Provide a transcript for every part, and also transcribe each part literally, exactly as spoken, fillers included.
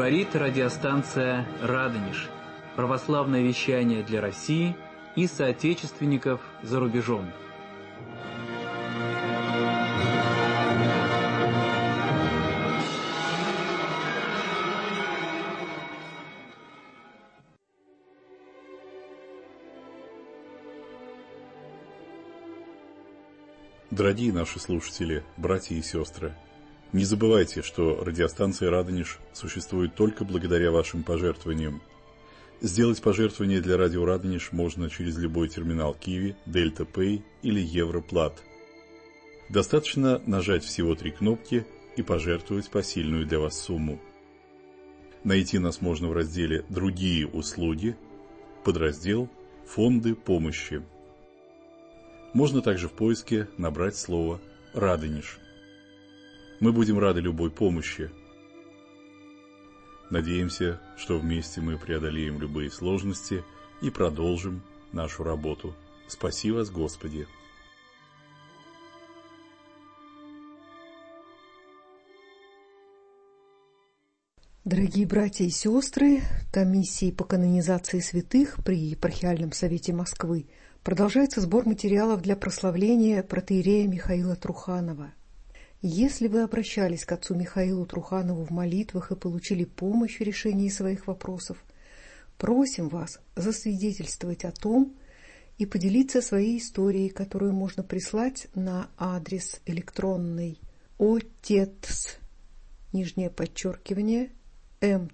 Говорит радиостанция «Радонеж». Православное вещание для России и соотечественников за рубежом. Дорогие наши слушатели, братья и сестры, не забывайте, что радиостанция «Радонеж» существует только благодаря вашим пожертвованиям. Сделать пожертвование для радио «Радонеж» можно через любой терминал Киви, Дельта Пэй или Европлат. Достаточно нажать всего три кнопки и пожертвовать посильную для вас сумму. Найти нас можно в разделе «Другие услуги», подраздел «Фонды помощи». Можно также в поиске набрать слово «Радонеж». Мы будем рады любой помощи. Надеемся, что вместе мы преодолеем любые сложности и продолжим нашу работу. Спаси вас, Господи! Дорогие братья и сестры, комиссии по канонизации святых при Епархиальном совете Москвы продолжается сбор материалов для прославления протоиерея Михаила Труханова. Если вы обращались к отцу Михаилу Труханову в молитвах и получили помощь в решении своих вопросов, просим вас засвидетельствовать о том и поделиться своей историей, которую можно прислать на адрес электронный отец, нижнее подчеркивание, м.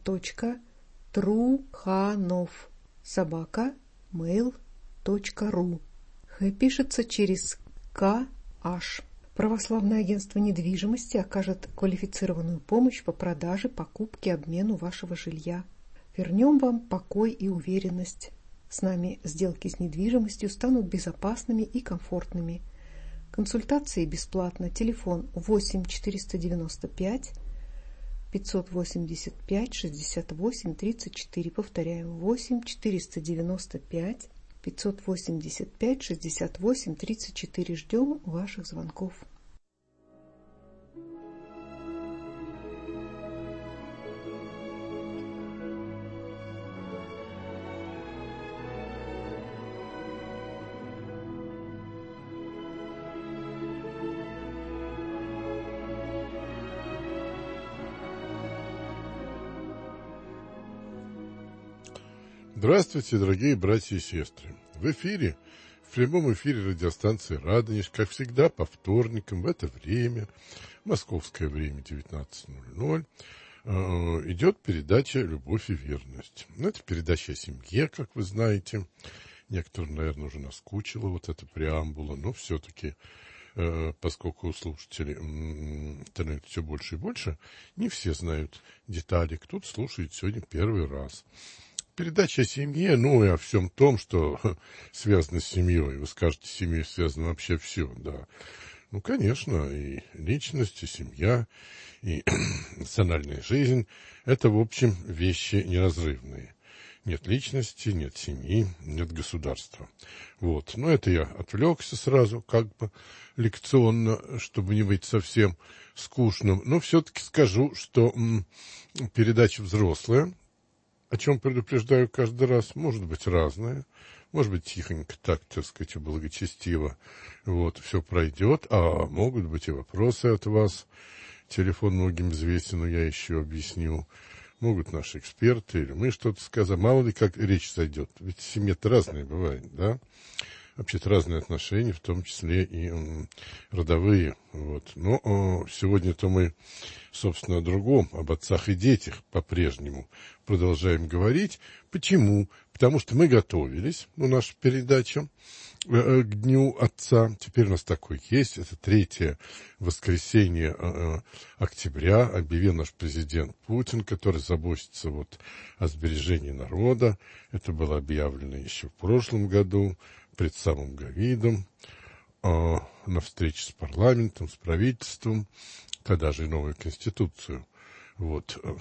Труханов, собака, mail точка ру. Х пишется через ка аш. Православное агентство недвижимости окажет квалифицированную помощь по продаже, покупке, обмену вашего жилья. Вернем вам покой и уверенность. С нами сделки с недвижимостью станут безопасными и комфортными. Консультации бесплатно. Телефон восемь четыреста девяносто пять пятьсот восемьдесят пять шестьдесят восемь тридцать четыре. Повторяем, восемь четыреста девяносто пять пятьсот восемьдесят пять шестьдесят восемь тридцать четыре. Ждем ваших звонков. Здравствуйте, дорогие братья и сестры. В эфире, в прямом эфире радиостанции «Радонеж», как всегда, по вторникам в это время, московское время девятнадцать ноль ноль, идет передача «Любовь и верность». Это передача о семье, как вы знаете. Некоторым, наверное, уже наскучила вот эта преамбула, но все-таки, поскольку слушателей становится все больше и больше, не все знают детали. Кто-то слушает сегодня первый раз. Передача о семье, ну и о всем том, что связано с семьей. Вы скажете, с семьей связано вообще все, да. Ну, конечно, и личность, и семья, и национальная жизнь – это, в общем, вещи неразрывные. Нет личности, нет семьи, нет государства. Вот. Но это я отвлекся сразу, как бы лекционно, чтобы не быть совсем скучным. Но все-таки скажу, что м, передача взрослая, о чем предупреждаю каждый раз, может быть разное, может быть тихонько, так, так сказать, благочестиво, вот, все пройдет, а могут быть и вопросы от вас. Телефон многим известен, но я еще объясню. Могут наши эксперты или мы что-то сказать. Мало ли как речь зайдет, ведь семья-то разные бывает, да? Вообще-то разные отношения, в том числе и м, родовые. Вот. Но о, сегодня-то мы, собственно, о другом, об отцах и детях по-прежнему продолжаем говорить. Почему? Потому что мы готовились, ну, нашу передачу э, к Дню Отца. Теперь у нас такой есть. Это третье воскресенье э, октября. Объявил наш президент Путин, который заботится вот о сбережении народа. Это было объявлено еще в прошлом году, пред самым ковидом, э, на встрече с парламентом, с правительством, тогда же и новую конституцию. Вот, э,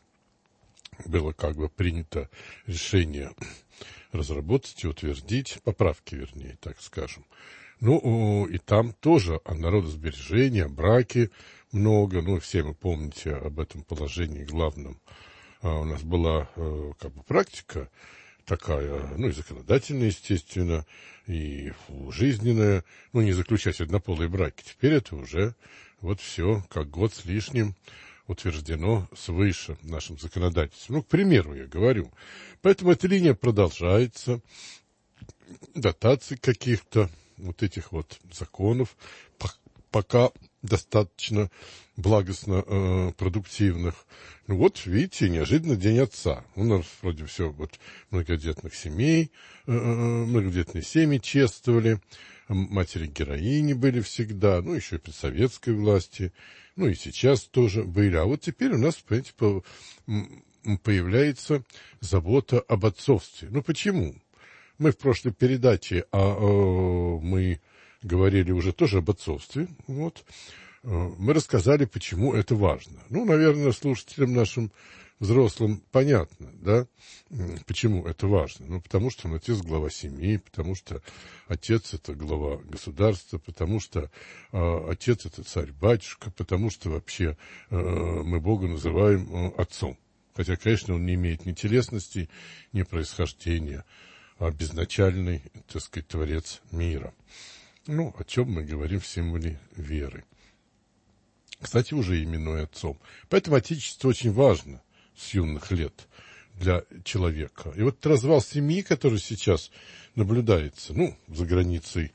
было как бы принято решение разработать и утвердить, поправки, вернее, так скажем. Ну, и там тоже о народосбережении, о браке много. Ну, все вы помните об этом положении главном у нас была как бы практика такая, ну, и законодательная, естественно, и жизненная, ну, не заключать однополые браки. Теперь это уже вот все, как год с лишним, утверждено свыше нашим законодательством. Ну, к примеру, я говорю. Поэтому эта линия продолжается, дотаций каких-то, вот этих вот законов, пока достаточно благостно э, продуктивных. Ну вот, видите, неожиданно День Отца. У нас вроде все, вот, многодетных семей, э, многодетные семьи чествовали, матери-героини были всегда, ну, еще и при советской власти, ну, и сейчас тоже были. А вот теперь у нас, понимаете, по, появляется забота об отцовстве. Ну, почему? Мы в прошлой передаче, а, а, мы говорили уже тоже об отцовстве, вот, мы рассказали, почему это важно. Ну, наверное, слушателям нашим взрослым понятно, да, почему это важно. Ну, потому что он отец глава семьи, потому что отец – это глава государства, потому что э, отец – это царь-батюшка, потому что вообще э, мы Бога называем э, отцом. Хотя, конечно, он не имеет ни телесности, ни происхождения, а безначальный, так сказать, творец мира. Ну, о чем мы говорим в символе веры. Кстати, уже именуя отцом. Поэтому отечество очень важно с юных лет для человека. И вот развал семьи, который сейчас наблюдается, ну, за границей,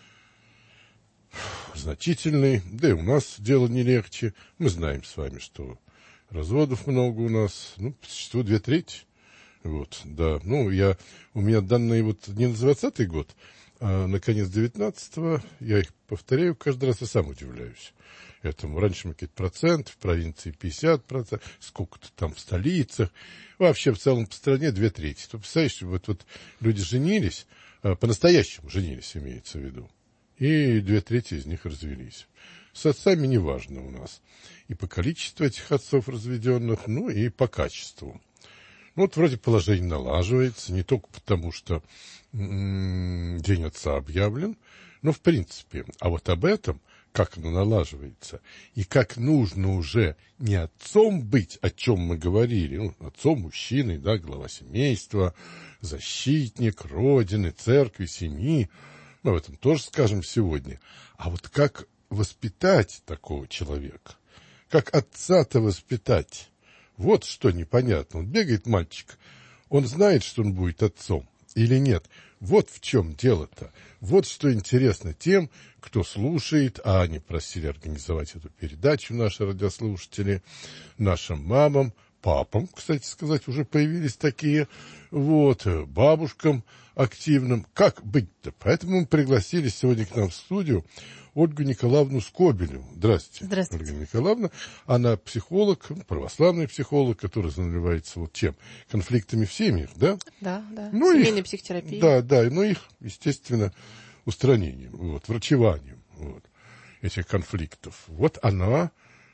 значительный, да и у нас дело не легче. Мы знаем с вами, что разводов много у нас, ну, по существу две трети. Вот, да. Ну, я, у меня данные вот не на двадцатый год, а на конец девятнадцатого, я их повторяю каждый раз и сам удивляюсь этому. Раньше мы какие-то проценты, в провинции пятьдесят процентов, сколько-то там в столицах. Вообще в целом по стране две трети. Ты представляешь, вот, вот люди женились, по-настоящему женились, имеется в виду, и две трети из них развелись. С отцами неважно у нас. И по количеству этих отцов разведенных, ну и по качеству. Ну вот вроде положение налаживается, не только потому, что м-м, День Отца объявлен, но в принципе. А вот об этом, как оно налаживается, и как нужно уже не отцом быть, о чем мы говорили, ну, отцом мужчиной, да, глава семейства, защитник Родины, церкви, семьи, мы об этом тоже скажем сегодня. А вот как воспитать такого человека? Как отца-то воспитать? Вот что непонятно. Он бегает, мальчик, он знает, что он будет отцом или нет? Вот в чем дело-то. Вот что интересно тем, кто слушает, а они просили организовать эту передачу, наши радиослушатели, нашим мамам, папам, кстати сказать, уже появились такие, вот, бабушкам активным. Как быть-то? Поэтому мы пригласили сегодня к нам в студию Ольгу Николаевну Скобелеву. Здравствуйте. Здравствуйте. Ольга Николаевна. Она психолог, православный психолог, который занимается вот чем? Конфликтами в семьях, да? Да, да. Ну, семейной их, психотерапией. Да, да, но их, естественно, устранением, вот, врачеванием вот, этих конфликтов. Вот она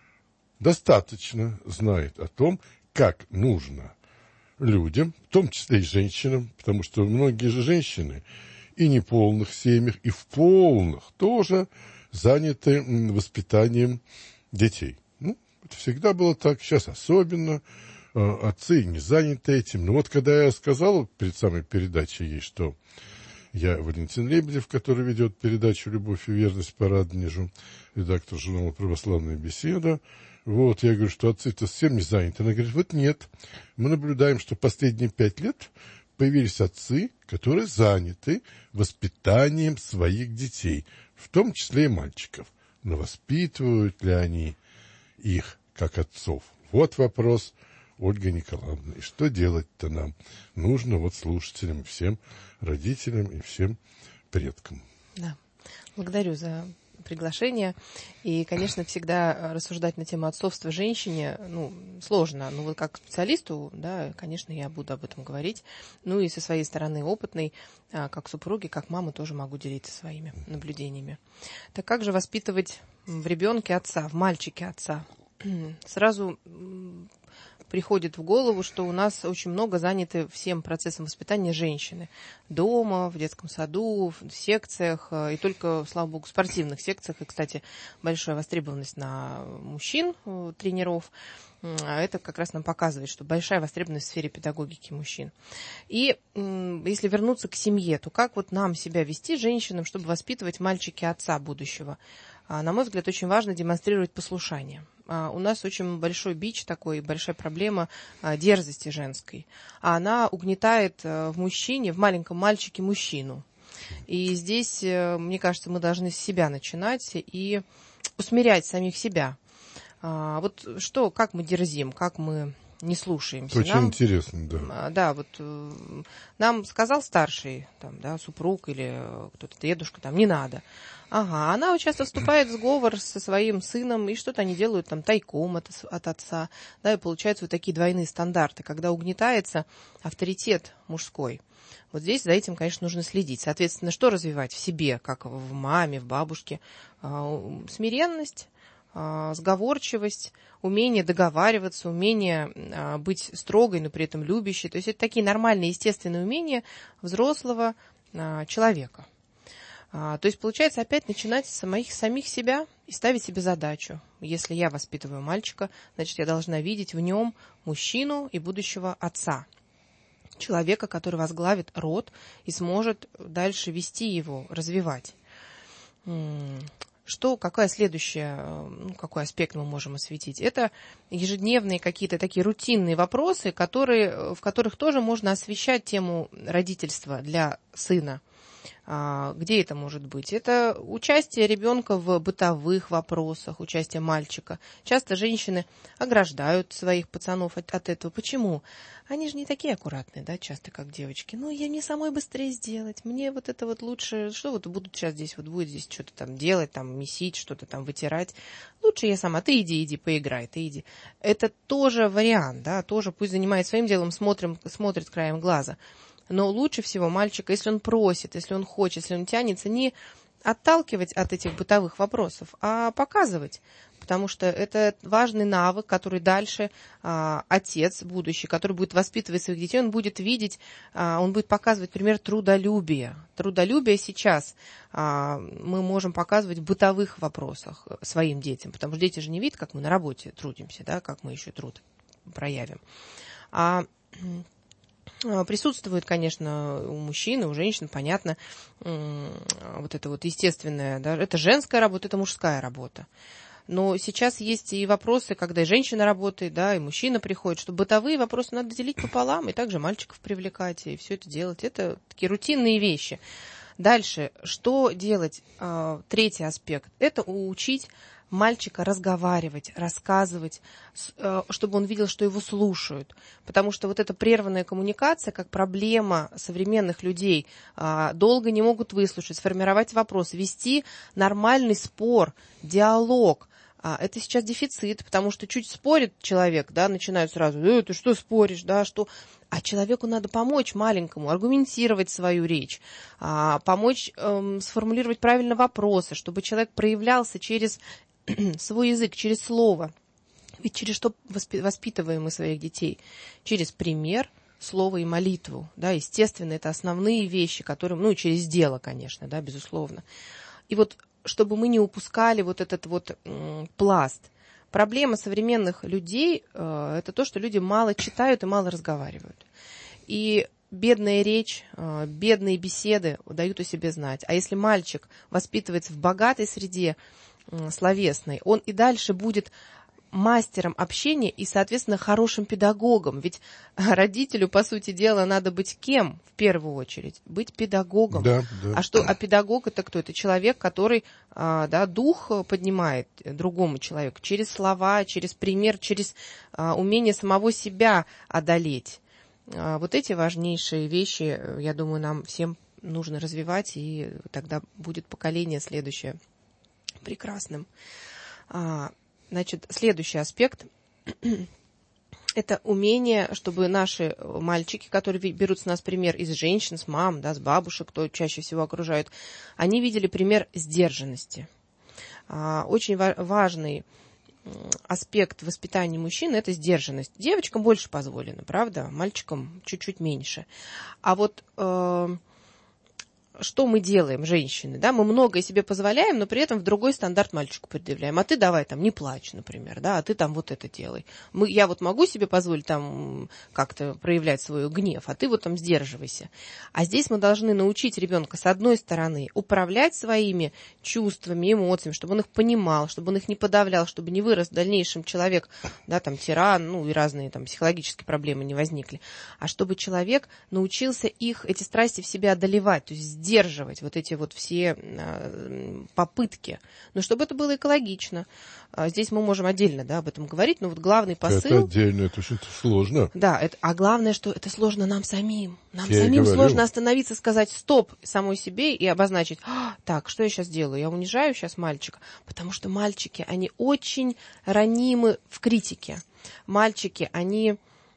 достаточно знает о том, как нужно людям, в том числе и женщинам, потому что многие же женщины и в неполных семьях, и в полных тоже заняты воспитанием детей. Ну, это всегда было так, сейчас особенно. Отцы не заняты этим. Но вот когда я сказал перед самой передачей ей, что я Валентин Лебедев, который ведет передачу «Любовь и верность» по Радонежу, редактор журнала «Православная беседа», вот, я говорю, что отцы-то совсем не заняты. Она говорит, вот нет, мы наблюдаем, что последние пять лет появились отцы, которые заняты воспитанием своих детей, в том числе и мальчиков. Но воспитывают ли они их как отцов? Вот вопрос, Ольга Николаевна. И что делать-то нам? Нужно вот слушателям, всем родителям и всем предкам. Да. Благодарю за приглашение. И, конечно, всегда рассуждать на тему отцовства женщине, ну, сложно. Но вот как специалисту, да, конечно, я буду об этом говорить. Ну и со своей стороны опытной, как супруги, как мама, тоже могу делиться своими наблюдениями. Так как же воспитывать в ребенке отца, в мальчике отца? Сразу приходит в голову, что у нас очень много заняты всем процессом воспитания женщины. Дома, в детском саду, в секциях, и только, слава богу, в спортивных секциях. И, кстати, большая востребованность на мужчин, тренеров. Это как раз нам показывает, что большая востребованность в сфере педагогики мужчин. И если вернуться к семье, то как вот нам себя вести, женщинам, чтобы воспитывать мальчики отца будущего? На мой взгляд, очень важно демонстрировать послушание. У нас очень большой бич такой, большая проблема дерзости женской. Она угнетает в мужчине, в маленьком мальчике мужчину. И здесь, мне кажется, мы должны с себя начинать и усмирять самих себя. А, вот что, как мы дерзим, как мы не слушаемся. Очень нам, интересно, да. Да, вот нам сказал старший, там, да, супруг или кто-то, дедушка, там, не надо. Ага, она часто вступает в сговор со своим сыном, и что-то они делают там тайком от, от отца, да, и получаются вот такие двойные стандарты, когда угнетается авторитет мужской. Вот здесь за этим, конечно, нужно следить. Соответственно, что развивать в себе, как в маме, в бабушке? Смиренность, сговорчивость, умение договариваться, умение быть строгой, но при этом любящей. То есть это такие нормальные, естественные умения взрослого человека. То есть, получается, опять начинать с самих, самих себя и ставить себе задачу. Если я воспитываю мальчика, значит, я должна видеть в нем мужчину и будущего отца. Человека, который возглавит род и сможет дальше вести его, развивать. Что, какая следующая, ну, какой аспект мы можем осветить? Это ежедневные какие-то такие рутинные вопросы, которые, в которых тоже можно освещать тему родительства для сына. А, где это может быть? Это участие ребенка в бытовых вопросах, участие мальчика. Часто женщины ограждают своих пацанов от, от этого. Почему? Они же не такие аккуратные, да, часто, как девочки. Ну, я мне самой быстрее сделать. Мне вот это вот лучше... Что вот будут сейчас здесь, вот будет здесь что-то там делать, там месить, что-то там вытирать. Лучше я сама. Ты иди, иди, поиграй, ты иди. Это тоже вариант, да, тоже пусть занимается своим делом, смотрим, смотрит краем глаза. Но лучше всего мальчика, если он просит, если он хочет, если он тянется, не отталкивать от этих бытовых вопросов, а показывать. Потому что это важный навык, который дальше а, отец будущий, который будет воспитывать своих детей, он будет видеть, а, он будет показывать пример трудолюбия. Трудолюбие сейчас а, мы можем показывать в бытовых вопросах своим детям, потому что дети же не видят, как мы на работе трудимся, да, как мы еще труд проявим. А присутствует, конечно, у мужчин и у женщин, понятно, вот это вот естественное, да, это женская работа, это мужская работа. Но сейчас есть и вопросы, когда и женщина работает, да, и мужчина приходит, что бытовые вопросы надо делить пополам, и также мальчиков привлекать, и все это делать. Это такие рутинные вещи. Дальше, что делать? Третий аспект – это учить мальчика разговаривать, рассказывать, чтобы он видел, что его слушают. Потому что вот эта прерванная коммуникация, как проблема современных людей, долго не могут выслушать, сформировать вопрос, вести нормальный спор, диалог. Это сейчас дефицит, потому что чуть спорит человек, да, начинают сразу, э, ты что споришь, да, что... А человеку надо помочь маленькому, аргументировать свою речь, помочь эм, сформулировать правильно вопросы, чтобы человек проявлялся через свой язык, через слово. Ведь через что воспитываем мы своих детей? Через пример, слово и молитву. Да, естественно, это основные вещи, которые, ну, через дело, конечно, да, безусловно. И вот, чтобы мы не упускали вот этот вот м, пласт. Проблема современных людей э, это то, что люди мало читают и мало разговаривают. И бедная речь, э, бедные беседы дают о себе знать. А если мальчик воспитывается в богатой среде э, словесной, он и дальше будет мастером общения и, соответственно, хорошим педагогом. Ведь родителю, по сути дела, надо быть кем в первую очередь? Быть педагогом. Да, да. А что, а педагог это кто? Это человек, который а, да, дух поднимает другому человеку через слова, через пример, через а, умение самого себя одолеть. А, вот эти важнейшие вещи, я думаю, нам всем нужно развивать, и тогда будет поколение следующее прекрасным. А, Значит, следующий аспект – это умение, чтобы наши мальчики, которые берут с нас пример из женщин, с мам, да, с бабушек, кто чаще всего окружают, они видели пример сдержанности. Очень важный аспект воспитания мужчин – это сдержанность. Девочкам больше позволено, правда? Мальчикам чуть-чуть меньше. А вот э, что мы делаем, женщины, да, мы многое себе позволяем, но при этом в другой стандарт мальчику предъявляем. А ты давай там не плачь, например, да, а ты там вот это делай. Мы, я вот могу себе позволить там как-то проявлять свой гнев, а ты вот там сдерживайся. А здесь мы должны научить ребенка, с одной стороны, управлять своими чувствами, эмоциями, чтобы он их понимал, чтобы он их не подавлял, чтобы не вырос в дальнейшем человек, да, там, тиран, ну, и разные там психологические проблемы не возникли, а чтобы человек научился их, эти страсти в себе одолевать, то есть сдерживать вот эти вот все э, попытки, но чтобы это было экологично. А здесь мы можем отдельно, да, об этом говорить, но вот главный посыл... Это отдельно, это очень сложно. Да, это, а главное, что это сложно нам самим. Нам Я самим сложно остановиться, сказать стоп самой себе и обозначить, а, так, что я сейчас делаю? Я унижаю сейчас мальчика, потому что мальчики, они очень ранимы в критике. Мальчики, они...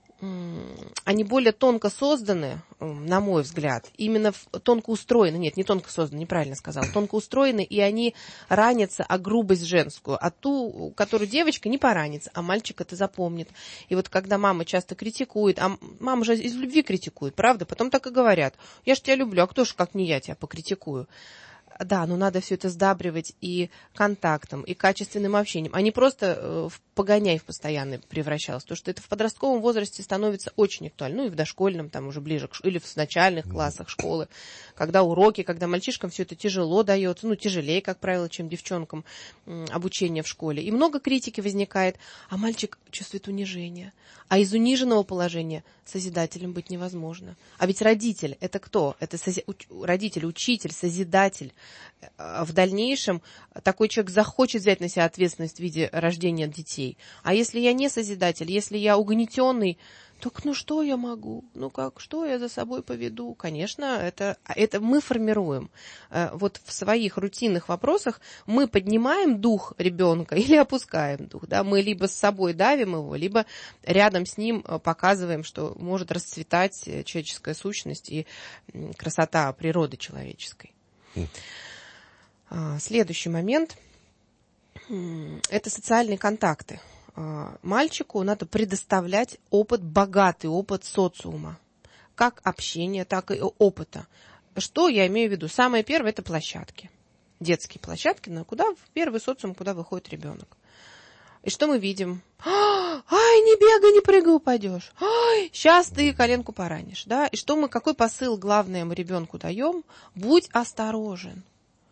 они более тонко созданы, на мой взгляд, именно тонко устроены, нет, не тонко созданы, неправильно сказала, тонко устроены, и они ранятся о грубость женскую, а ту, которую девочка не поранится, а мальчик это запомнит. И вот когда мама часто критикует, а мама же из любви критикует, правда, потом так и говорят, я же тебя люблю, а кто ж как не я тебя покритикую. Да, но надо все это сдабривать и контактом, и качественным общением, а не просто в погоняй в постоянный превращалось. Потому что это в подростковом возрасте становится очень актуально. Ну и в дошкольном, там уже ближе, к, или в начальных классах школы, когда уроки, когда мальчишкам все это тяжело дается, ну тяжелее, как правило, чем девчонкам обучение в школе. И много критики возникает, а мальчик чувствует унижение. А из униженного положения созидателем быть невозможно. А ведь родитель – это кто? Это сози... родитель, учитель, созидатель. В дальнейшем такой человек захочет взять на себя ответственность в виде рождения детей. А если я не созидатель, если я угнетенный, так ну что я могу? Ну как, что я за собой поведу? Конечно, это, это мы формируем. Вот в своих рутинных вопросах мы поднимаем дух ребенка или опускаем дух. Да? Мы либо с собой давим его, либо рядом с ним показываем, что может расцветать человеческая сущность и красота природы человеческой. Следующий момент – это социальные контакты. Мальчику надо предоставлять опыт, богатый опыт социума. Как общения, так и опыта. Что я имею в виду? Самое первое – это площадки. Детские площадки, на куда, в первый социум, куда выходит ребенок. И что мы видим? Ай, не бегай, не прыгай, упадешь. Ай, сейчас ты коленку поранишь. Да? И что мы, какой посыл главное мы ребенку даем? Будь осторожен.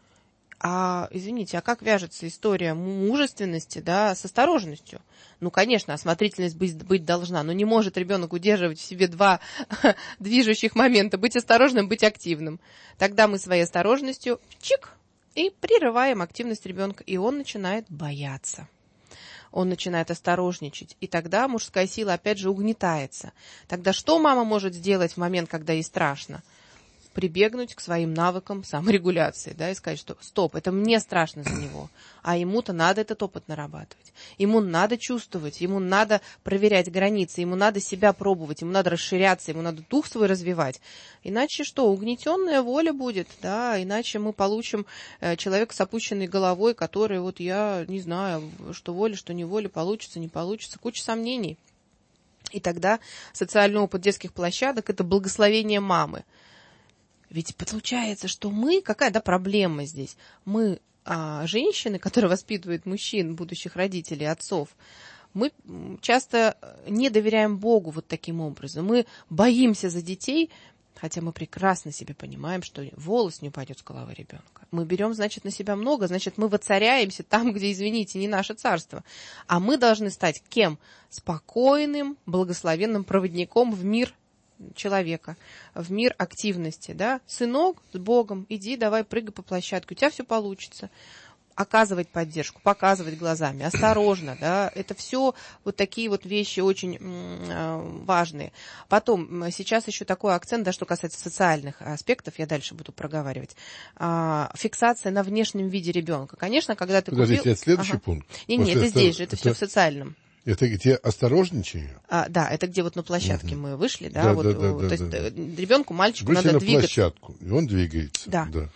А, извините, а как вяжется история мужественности, да, с осторожностью? Ну, конечно, осмотрительность быть, быть должна, но не может ребенок удерживать в себе два движущих момента. Быть осторожным, быть активным. Тогда мы своей осторожностью чик и прерываем активность ребенка, и он начинает бояться. Он начинает осторожничать, и тогда мужская сила опять же угнетается. Тогда что мама может сделать в момент, когда ей страшно? Прибегнуть к своим навыкам саморегуляции, да, и сказать, что стоп, это мне страшно за него, а ему-то надо этот опыт нарабатывать. Ему надо чувствовать, ему надо проверять границы, ему надо себя пробовать, ему надо расширяться, ему надо дух свой развивать. Иначе что, угнетенная воля будет, да, иначе мы получим э, человека с опущенной головой, который вот я не знаю, что воля, что не воля, получится, не получится, куча сомнений. И тогда социальный опыт детских площадок – это благословение мамы. Ведь получается, что мы, какая да, проблема здесь? Мы, а, женщины, которые воспитывают мужчин, будущих родителей, отцов, мы часто не доверяем Богу вот таким образом. Мы боимся за детей, хотя мы прекрасно себе понимаем, что волос не упадет с головы ребенка. Мы берем, значит, на себя много, значит, мы воцаряемся там, где, извините, не наше царство. А мы должны стать кем? Спокойным, благословенным проводником в мир человека, в мир активности, да, сынок, с Богом, иди, давай, прыгай по площадке, у тебя все получится. Оказывать поддержку, показывать глазами, осторожно, да, это все вот такие вот вещи очень м- важные. Потом, сейчас еще такой акцент, да, что касается социальных аспектов, я дальше буду проговаривать, а, фиксация на внешнем виде ребенка. Конечно, когда ты Подождите, купил... это следующий ага. пункт. Не-не, это здесь же, это, это все в социальном. Это где осторожничание? А, да, это где вот на площадке угу. мы вышли, да, да, вот, да, да, то да, есть да. ребенку, мальчику вышли надо на двигаться. Площадку, и он двигается. Да. да.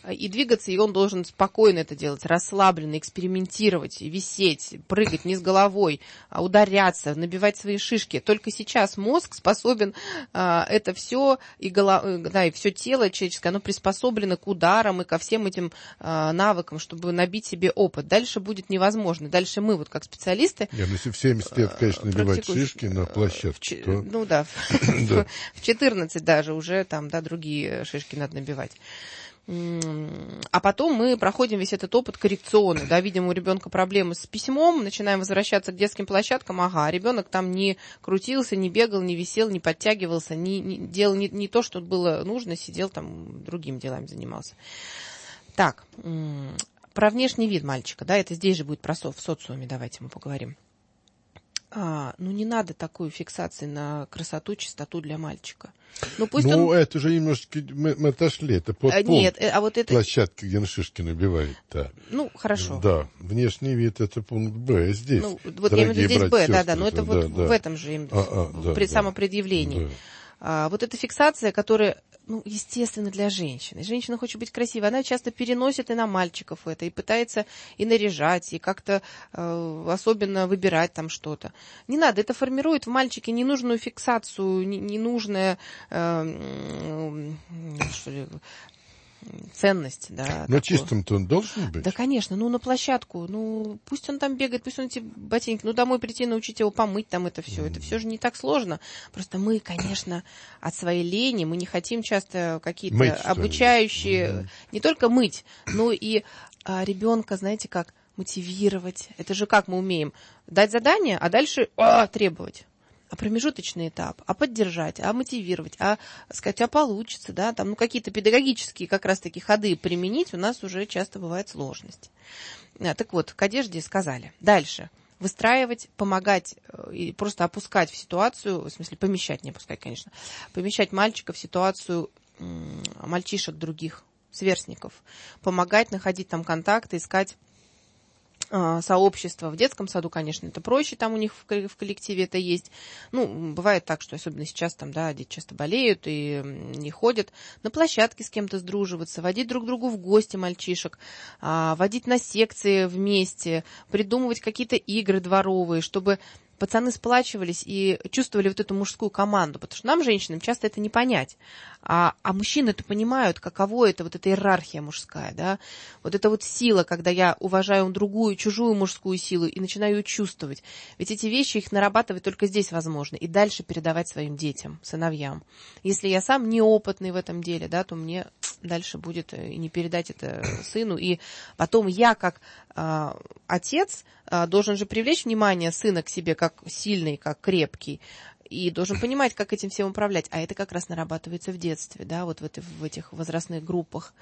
и двигаться, и он должен спокойно это делать, расслабленно, экспериментировать, висеть, прыгать вниз головой, ударяться, набивать свои шишки. Только сейчас мозг способен а, это все, и, голов... да, и все тело человеческое, оно приспособлено к ударам и ко всем этим а, навыкам, чтобы набить себе опыт. Дальше будет невозможно. Дальше мы, вот как специалисты... Нет, ну если в семьдесят лет, конечно, набивать шишки на площадке, в, то... Ну да, в четырнадцать даже уже там, да, другие шишки надо набивать. А потом мы проходим весь этот опыт коррекционный, да, видим у ребенка проблемы с письмом, начинаем возвращаться к детским площадкам, ага, ребенок там не крутился, не бегал, не висел, не подтягивался, не, не делал не, не то, что было нужно, сидел там, другими делами занимался. Так, про внешний вид мальчика, да, это здесь же будет про со, в социуме, давайте мы поговорим. А, ну, не надо такой фиксации на красоту, чистоту для мальчика. Ну, пусть ну он... это же немножко мы, мы отошли, это под а, нет, а вот это... площадки, где на шишки набивает, да. Ну, хорошо. Да, внешний вид это пункт Б здесь. Ну, вот я имею в виду здесь Б, да, да, но это да, вот да. в этом же а, а, да, при да, самопредъявлении. Да. А, вот эта фиксация, которая, ну, естественно, для женщины. Женщина хочет быть красивой, она часто переносит и на мальчиков это, и пытается и наряжать, и как-то э, особенно выбирать там что-то. Не надо, это формирует в мальчике ненужную фиксацию, не, ненужное, э, что ли, ценность, да. Но чистым-то он должен быть? Да, конечно, ну, на площадку, ну, пусть он там бегает, пусть он эти ботинки, ну, домой прийти, научить его помыть там это все, mm. это все же не так сложно. Просто мы, конечно, от своей лени, мы не хотим часто какие-то мыть, обучающие, mm. не только мыть, но и а, ребенка, знаете, как мотивировать. Это же как мы умеем? Дать задание, а дальше а, требовать. А промежуточный этап, а поддержать, а мотивировать, а сказать, а получится, да, там, ну, какие-то педагогические как раз-таки ходы применить у нас уже часто бывает сложность. А, так вот, к одежде сказали. Дальше. Выстраивать, помогать и просто опускать в ситуацию, в смысле помещать, не опускать, конечно, помещать мальчика в ситуацию м- мальчишек других, сверстников, помогать находить там контакты, искать сообщества. В детском саду, конечно, это проще, там у них в коллективе это есть. Ну, бывает так, что особенно сейчас там, да, дети часто болеют и не ходят. На площадке с кем-то сдруживаться, водить друг другу в гости мальчишек, водить на секции вместе, придумывать какие-то игры дворовые, чтобы пацаны сплачивались и чувствовали вот эту мужскую команду, потому что нам, женщинам, часто это не понять. А, а мужчины это понимают, каково это, вот эта иерархия мужская, да, вот эта вот сила, когда я уважаю другую, чужую мужскую силу и начинаю ее чувствовать. Ведь эти вещи, их нарабатывать только здесь возможно, и дальше передавать своим детям, сыновьям. Если я сам неопытный в этом деле, да, то мне дальше будет и не передать это сыну, и потом я, как э, отец, э, должен же привлечь внимание сына к себе, как сильный, как крепкий, и должен понимать, как этим всем управлять. А это как раз нарабатывается в детстве, да, вот в, это, в этих возрастных группах.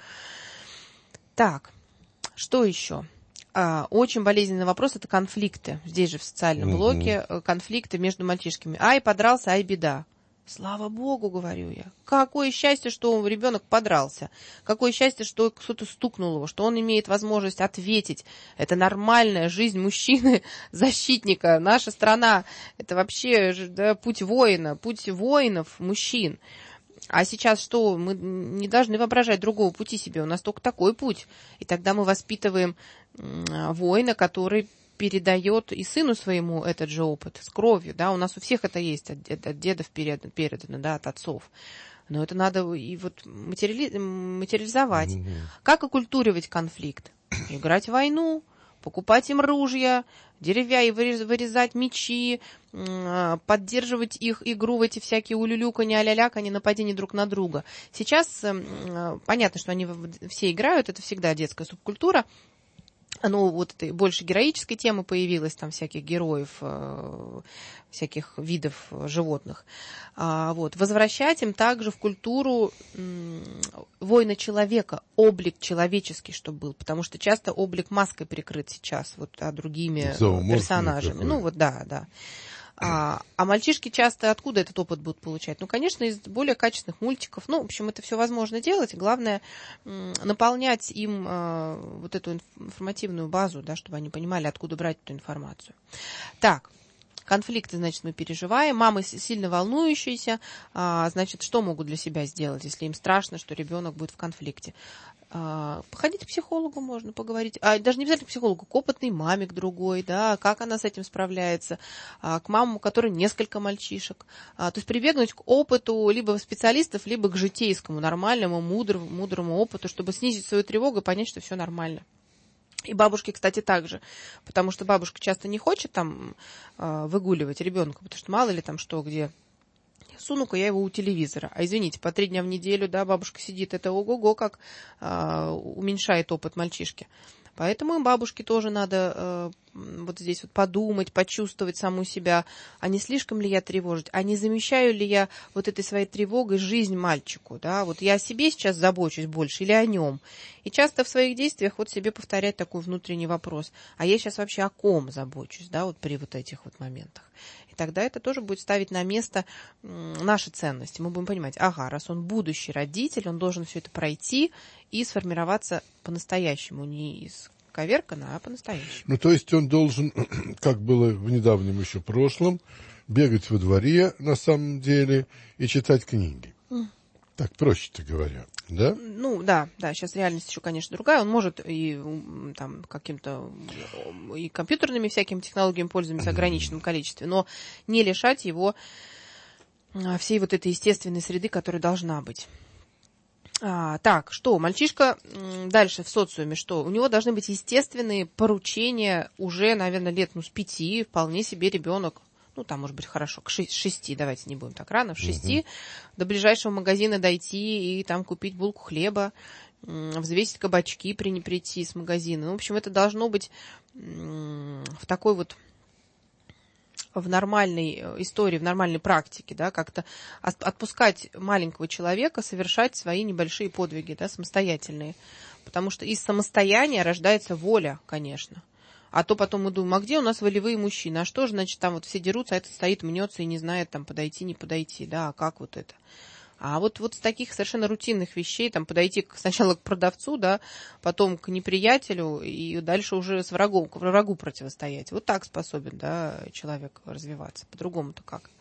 Так, что еще? А, очень болезненный вопрос – это конфликты. Здесь же в социальном блоке конфликты между мальчишками. Ай, подрался, ай, беда. Слава Богу, говорю я. Какое счастье, что ребенок подрался. Какое счастье, что кто-то стукнул его, что он имеет возможность ответить. Это нормальная жизнь мужчины, защитника. Наша страна – это вообще, да, путь воина, путь воинов, мужчин. А сейчас что? Мы не должны воображать другого пути себе. У нас только такой путь. И тогда мы воспитываем воина, который передает и сыну своему этот же опыт с кровью, да, у нас у всех это есть, от, от дедов передано, передано, да, от отцов. Но это надо и вот материали, материализовать. Mm-hmm. Как оккультуривать конфликт? Играть в войну, покупать им ружья, деревья и вырезать мечи, поддерживать их игру в эти всякие улюлюканье, а-ля-ляканье, нападения друг на друга. Сейчас понятно, что они все играют, это всегда детская субкультура. Ну, вот это больше героической темы появилось, там всяких героев, э, всяких видов животных. А, вот. Возвращать им также в культуру м, воина человека, облик человеческий, чтобы был, потому что часто облик маской прикрыт сейчас, вот, а другими персонажами. Какой. Ну, вот, да, да. А, а мальчишки часто откуда этот опыт будут получать? Ну, конечно, из более качественных мультиков. Ну, в общем, это все возможно делать. Главное, м, наполнять им э, вот эту информативную базу, да, чтобы они понимали, откуда брать эту информацию. Так, Конфликты, значит, мы переживаем. Мамы сильно волнующиеся, значит, что могут для себя сделать, если им страшно, что ребенок будет в конфликте? Походить к психологу можно поговорить, а даже не обязательно к психологу, к опытной маме, к другой, да, как она с этим справляется, к мамам, у которой несколько мальчишек. То есть прибегнуть к опыту либо специалистов, либо к житейскому, нормальному, мудрому, мудрому опыту, чтобы снизить свою тревогу и понять, что все нормально. И бабушки, кстати, также, потому что бабушка часто не хочет там выгуливать ребенка, потому что мало ли там что, где... Суну-ка я его у телевизора. А извините, по три дня в неделю, да, бабушка сидит, это ого-го, как а, уменьшает опыт мальчишки. Поэтому и бабушке тоже надо э, вот здесь вот подумать, почувствовать саму себя, а не слишком ли я тревожить, а не замещаю ли я вот этой своей тревогой жизнь мальчику, да, вот я о себе сейчас забочусь больше или о нем. И часто в своих действиях вот себе повторять такой внутренний вопрос, а я сейчас вообще о ком забочусь, да, вот при вот этих вот моментах. И тогда это тоже будет ставить на место наши ценности. Мы будем понимать, ага, раз он будущий родитель, он должен все это пройти и сформироваться по-настоящему, не из коверкана, а по-настоящему. Ну, то есть он должен, как было в недавнем еще прошлом, бегать во дворе на самом деле и читать книги. Mm. Так, проще-то говоря, да? Ну, да, да, сейчас реальность еще, конечно, другая. Он может и там каким-то и компьютерными всякими технологиями пользоваться в ограниченном количестве, но не лишать его всей вот этой естественной среды, которая должна быть. А, так, что, мальчишка дальше в социуме, что? У него должны быть естественные поручения уже, наверное, лет ну, с пяти, вполне себе ребенок, ну, там, может быть, хорошо, к шести, давайте не будем так рано, в шести, угу. до ближайшего магазина дойти и там купить булку хлеба, взвесить кабачки, при, не прийти с магазина. Ну, в общем, это должно быть в такой вот в нормальной истории, в нормальной практике, да, как-то отпускать маленького человека совершать свои небольшие подвиги, да, самостоятельные. Потому что из самостояния рождается воля, конечно. А то потом мы думаем, а где у нас волевые мужчины? А что же, значит, там вот все дерутся, а этот стоит, мнется и не знает, там, подойти, не подойти, да, а как вот это? А вот, вот с таких совершенно рутинных вещей, там, подойти сначала к продавцу, да, потом к неприятелю, и дальше уже с врагом, к врагу противостоять. Вот так способен, да, человек развиваться. По-другому-то как?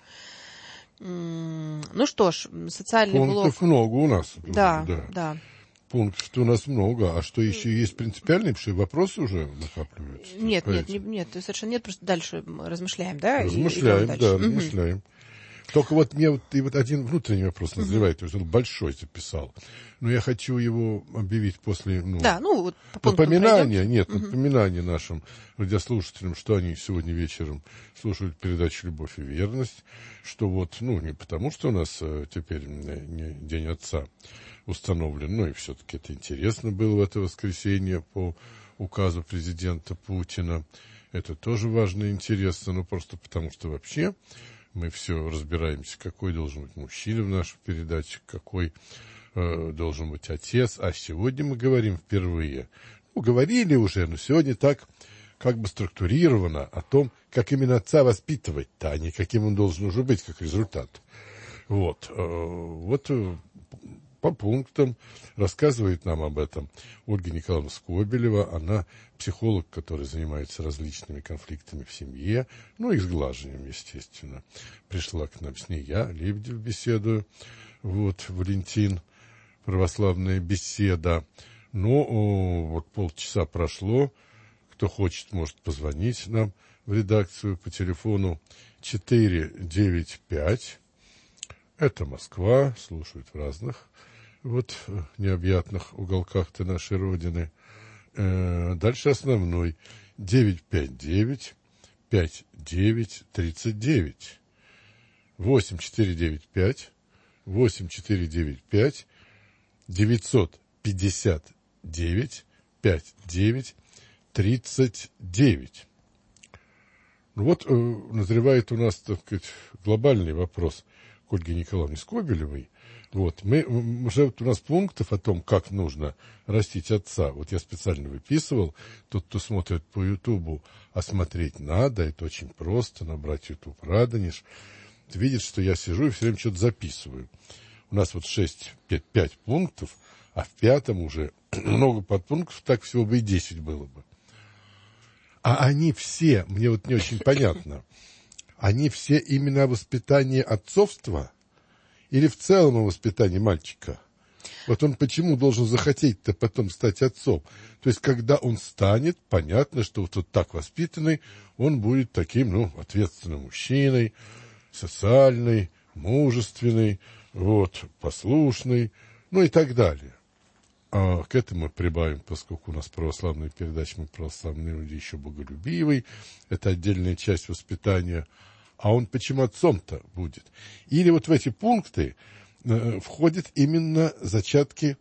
Ну что ж, социальный блок... Пунктов много у нас. Да, да. да. Пунктов у нас много. А что еще есть принципиальные, потому что вопросы уже накапливаются? Нет, нет, нет, нет, совершенно нет, просто дальше размышляем, да? Размышляем, да, размышляем. Угу. Только вот мне вот, и вот один внутренний вопрос назревает, то есть он большой записал. Но я хочу его объявить после ну, да, ну, вот по напоминания, нет, угу. напоминания нашим радиослушателям, что они сегодня вечером слушают передачу «Любовь и верность», что вот, ну, не потому, что у нас теперь не День Отца установлен, но и все-таки это интересно было в это воскресенье по указу президента Путина. Это тоже важно и интересно, ну, просто потому, что вообще... Мы все разбираемся, какой должен быть мужчина в нашей передаче, какой э, должен быть отец. А сегодня мы говорим впервые. Ну, говорили уже, но сегодня так как бы структурировано о том, как именно отца воспитывать-то, а не каким он должен уже быть, как результат. Вот. Э, вот э, по пунктам рассказывает нам об этом Ольга Николаевна Скобелева. Она психолог, который занимается различными конфликтами в семье, ну и сглаживанием, естественно. Пришла к нам с ней я, Лебедев, беседую. Вот, Валентин, православная беседа. Ну, о, вот полчаса прошло. Кто хочет, может позвонить нам в редакцию по телефону четыре девять пять. Это Москва, слушают в разных вот необъятных уголках-то нашей Родины. Э, дальше основной. девять пять девять пять девять тридцать девять. восемь четыре девять пять восемь четыре девять пять девятьсот пятьдесят девять пять девять тридцать девять. Ну вот э, назревает у нас, так сказать, глобальный вопрос к Ольге Николаевне Скобелевой. Вот, мы, уже вот у нас пунктов о том, как нужно растить отца. Вот я специально выписывал. Тот, кто смотрит по Ютубу, а смотреть надо, это очень просто, набрать Ютуб Радонеж. Видит, что я сижу и все время что-то записываю. У нас вот шесть, пять, пять пунктов, а в пятом уже много подпунктов, так всего бы и десять было бы. А они все, мне вот не очень понятно, они все именно о воспитании отцовства или в целом о воспитании мальчика? Вот он почему должен захотеть-то потом стать отцом? То есть, когда он станет, понятно, что вот, вот так воспитанный, он будет таким, ну, ответственным мужчиной, социальный, мужественный, вот, послушный, ну и так далее. А к этому прибавим, поскольку у нас православная передача, мы православные люди, еще боголюбивый, это отдельная часть воспитания. А он почему отцом-то будет? Или вот в эти пункты э, входят именно зачатки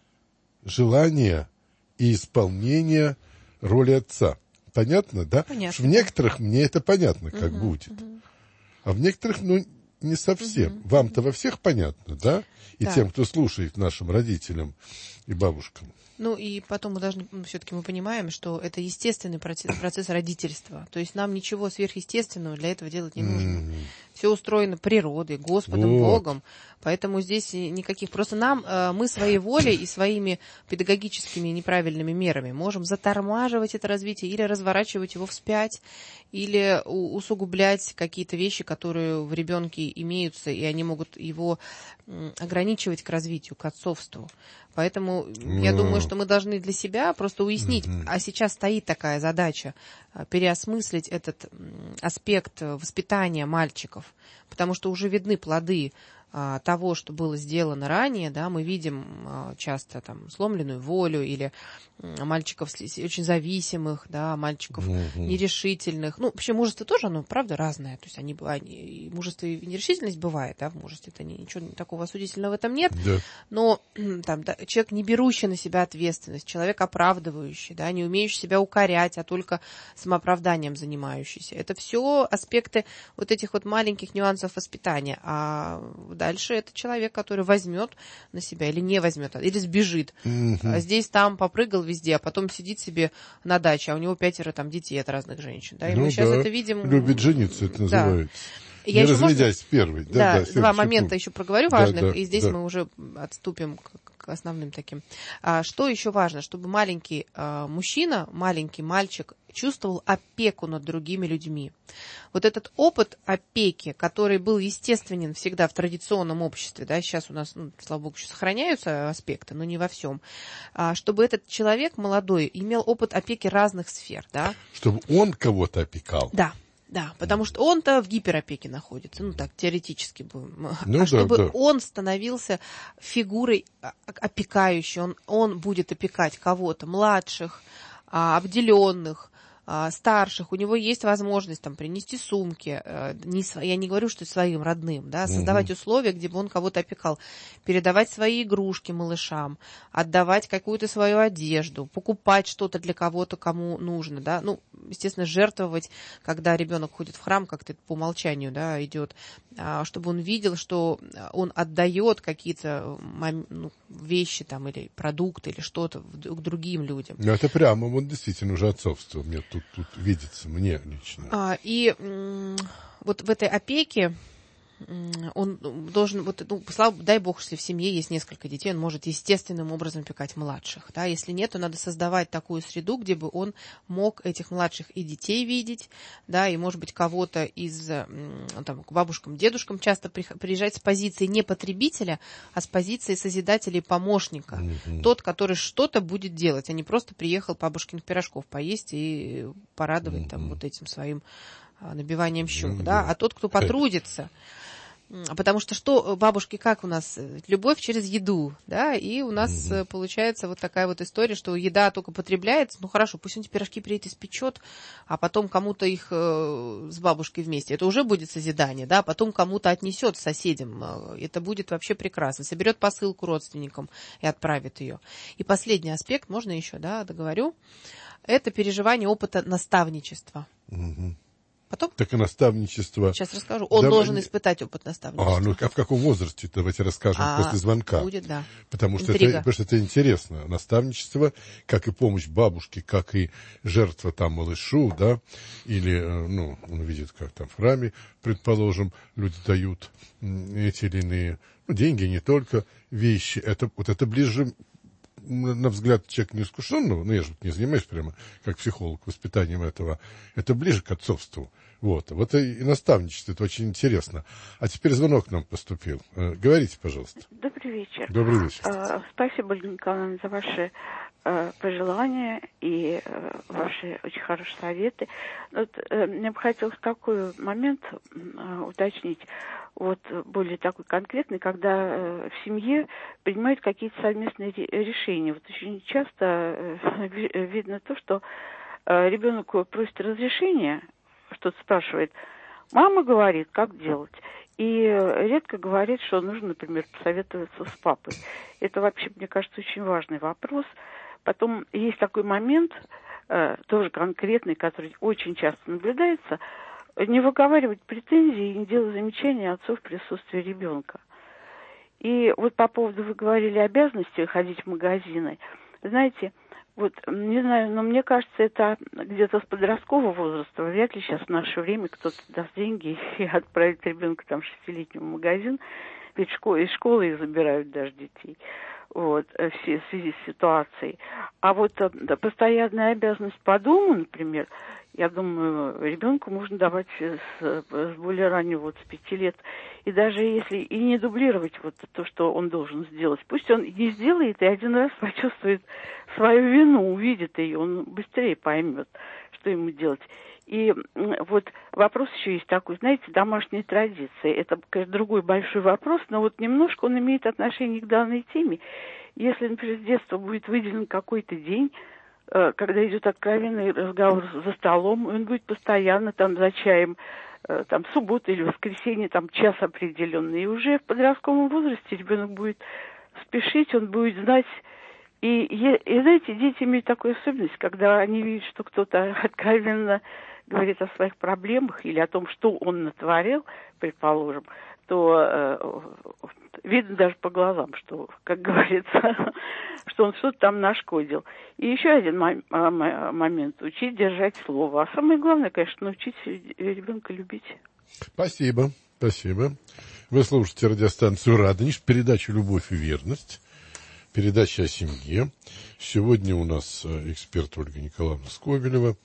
желания и исполнения роли отца. Понятно, да? Понятно. В некоторых мне это понятно, как угу, будет. Угу. А в некоторых, ну, не совсем. Угу. Вам-то во всех понятно, да? И да. тем, кто слушает, нашим родителям и бабушкам. Ну и потом мы должны, все-таки мы понимаем, что это естественный процесс, процесс родительства. То есть нам ничего сверхъестественного для этого делать не нужно. Mm-hmm. Все устроено природой, Господом, вот. Богом. Поэтому здесь никаких... Просто нам, мы своей волей и своими педагогическими неправильными мерами можем затормаживать это развитие или разворачивать его вспять, или усугублять какие-то вещи, которые в ребенке имеются, и они могут его ограничивать к развитию, к отцовству. Поэтому mm. я думаю, что мы должны для себя просто уяснить, mm-hmm. а сейчас стоит такая задача переосмыслить этот аспект воспитания мальчиков, потому что уже видны плоды а, того, что было сделано ранее, да, мы видим а, часто там сломленную волю или а, мальчиков очень зависимых, да, мальчиков mm-hmm. нерешительных. Ну, вообще мужество тоже, оно, правда, разное. То есть они, они, и мужество и нерешительность бывает, да, в мужестве. Это не, ничего такого осудительного в этом нет. Yeah. Но там, да, человек, не берущий на себя ответственность, человек оправдывающий, да, не умеющий себя укорять, а только самооправданием занимающийся. Это все аспекты вот этих вот маленьких нюансов воспитания. А дальше это человек, который возьмет на себя или не возьмет, или сбежит. Mm-hmm. А здесь, там попрыгал везде, а потом сидит себе на даче, а у него пятеро там детей от разных женщин. Да? И ну мы сейчас да. это видим. Любит жениться, это называется. Да. Я не разведясь можно... первый. Да, да, да, два момента пункт. Еще проговорю важных, да, да, и здесь да. мы уже отступим к, к основным таким. А, что еще важно? Чтобы маленький а, мужчина, маленький мальчик чувствовал опеку над другими людьми. Вот этот опыт опеки, который был естественен всегда в традиционном обществе, да, сейчас у нас, ну, слава богу, еще сохраняются аспекты, но не во всем, а, чтобы этот человек молодой имел опыт опеки разных сфер. Да? Чтобы он кого-то опекал. Да. Да, потому что он-то в гиперопеке находится, ну так, теоретически будем. Ну, а да, чтобы да. он становился фигурой опекающей, он, он будет опекать кого-то, младших, обделенных, старших, у него есть возможность там принести сумки, не, я не говорю, что своим родным, да, создавать угу. условия, где бы он кого-то опекал, передавать свои игрушки малышам, отдавать какую-то свою одежду, покупать что-то для кого-то, кому нужно, да, ну, естественно, жертвовать, когда ребенок ходит в храм, как-то это по умолчанию, да, идет, чтобы он видел, что он отдает какие-то ну, вещи там или продукты или что-то к другим людям. Ну, это прямо, вот действительно уже отцовство мне тут, тут видится, мне лично. А, и м- вот в этой опеке он должен, вот, ну, слава, дай бог, если в семье есть несколько детей, он может естественным образом опекать младших. Да? Если нет, то надо создавать такую среду, где бы он мог этих младших и детей видеть, да, и, может быть, кого-то из, там, к бабушкам, дедушкам часто приезжать с позиции не потребителя, а с позиции созидателя и помощника. Mm-hmm. Тот, который что-то будет делать, а не просто приехал бабушкиных пирожков поесть и порадовать mm-hmm. там, вот этим своим набиванием щек, mm-hmm. да, а тот, кто потрудится. Потому что что, бабушки, как у нас? Любовь через еду, да, и у нас mm-hmm. получается вот такая вот история, что еда только потребляется, ну хорошо, пусть он эти пирожки приедет испечет, а потом кому-то их э, с бабушкой вместе, это уже будет созидание, да, потом кому-то отнесет соседям, это будет вообще прекрасно, соберет посылку родственникам и отправит ее. И последний аспект, можно еще, да, договорю, это переживание опыта наставничества. Mm-hmm. Потом? Так и наставничество. Сейчас расскажу. Он да, должен испытать опыт наставничества. А, ну а в каком возрасте? Давайте расскажем а, после звонка. Будет, да. Потому что, это, потому что это интересно. Наставничество, как и помощь бабушке, как и жертва там малышу, да, или, ну, он видит, как там в храме, предположим, люди дают эти или иные, ну, деньги, не только вещи. Это, вот это ближе, на взгляд человека неискушенного, ну, я же не занимаюсь прямо как психолог воспитанием этого, это ближе к отцовству. Вот, вот и наставничество, это очень интересно. А теперь звонок к нам поступил. Говорите, пожалуйста. Добрый вечер. Добрый вечер. Uh, спасибо, Ольга Николаевна, за ваши uh, пожелания и uh, ваши очень хорошие советы. Вот, uh, мне бы хотелось такой момент uh, уточнить, вот более такой конкретный, когда uh, в семье принимают какие-то совместные решения. Вот очень часто uh, видно то, что uh, ребенок просит разрешения, что-то спрашивает, мама говорит, как делать. И редко говорит, что нужно, например, посоветоваться с папой. Это вообще, мне кажется, очень важный вопрос. Потом есть такой момент, э, тоже конкретный, который очень часто наблюдается, не выговаривать претензии и не делать замечания отцу в присутствии ребенка. И вот по поводу, вы говорили, обязанности ходить в магазины. Знаете, вот, не знаю, но мне кажется, это где-то с подросткового возраста. Вряд ли сейчас в наше время кто-то даст деньги и отправит ребенка там шестилетнего в магазин. Ведь школ, из школы их забирают даже детей. Вот, в связи с ситуацией. А вот да, постоянная обязанность по дому, например, я думаю, ребенку можно давать с, с более раннего, вот с пяти лет. И даже если и не дублировать вот то, что он должен сделать. Пусть он не сделает и один раз почувствует свою вину, увидит ее, он быстрее поймет, что ему делать. И вот вопрос еще есть такой, знаете, домашние традиции. Это, конечно, другой большой вопрос, но вот немножко он имеет отношение к данной теме. Если, например, с детства будет выделен какой-то день, когда идет откровенный разговор за столом, он будет постоянно там за чаем, там, суббота или воскресенье, там, час определенный. И уже в подростковом возрасте ребенок будет спешить, он будет знать. И, и, знаете, дети имеют такую особенность, когда они видят, что кто-то откровенно говорит о своих проблемах или о том, что он натворил, предположим, то э, видно даже по глазам, что, как говорится, что он что-то там нашкодил. И еще один момент – учить держать слово. А самое главное, конечно, научить ребенка любить. Спасибо, спасибо. Вы слушаете радиостанцию «Радонеж», передачу «Любовь и верность», передача о семье. Сегодня у нас эксперт Ольга Николаевна Скобелева.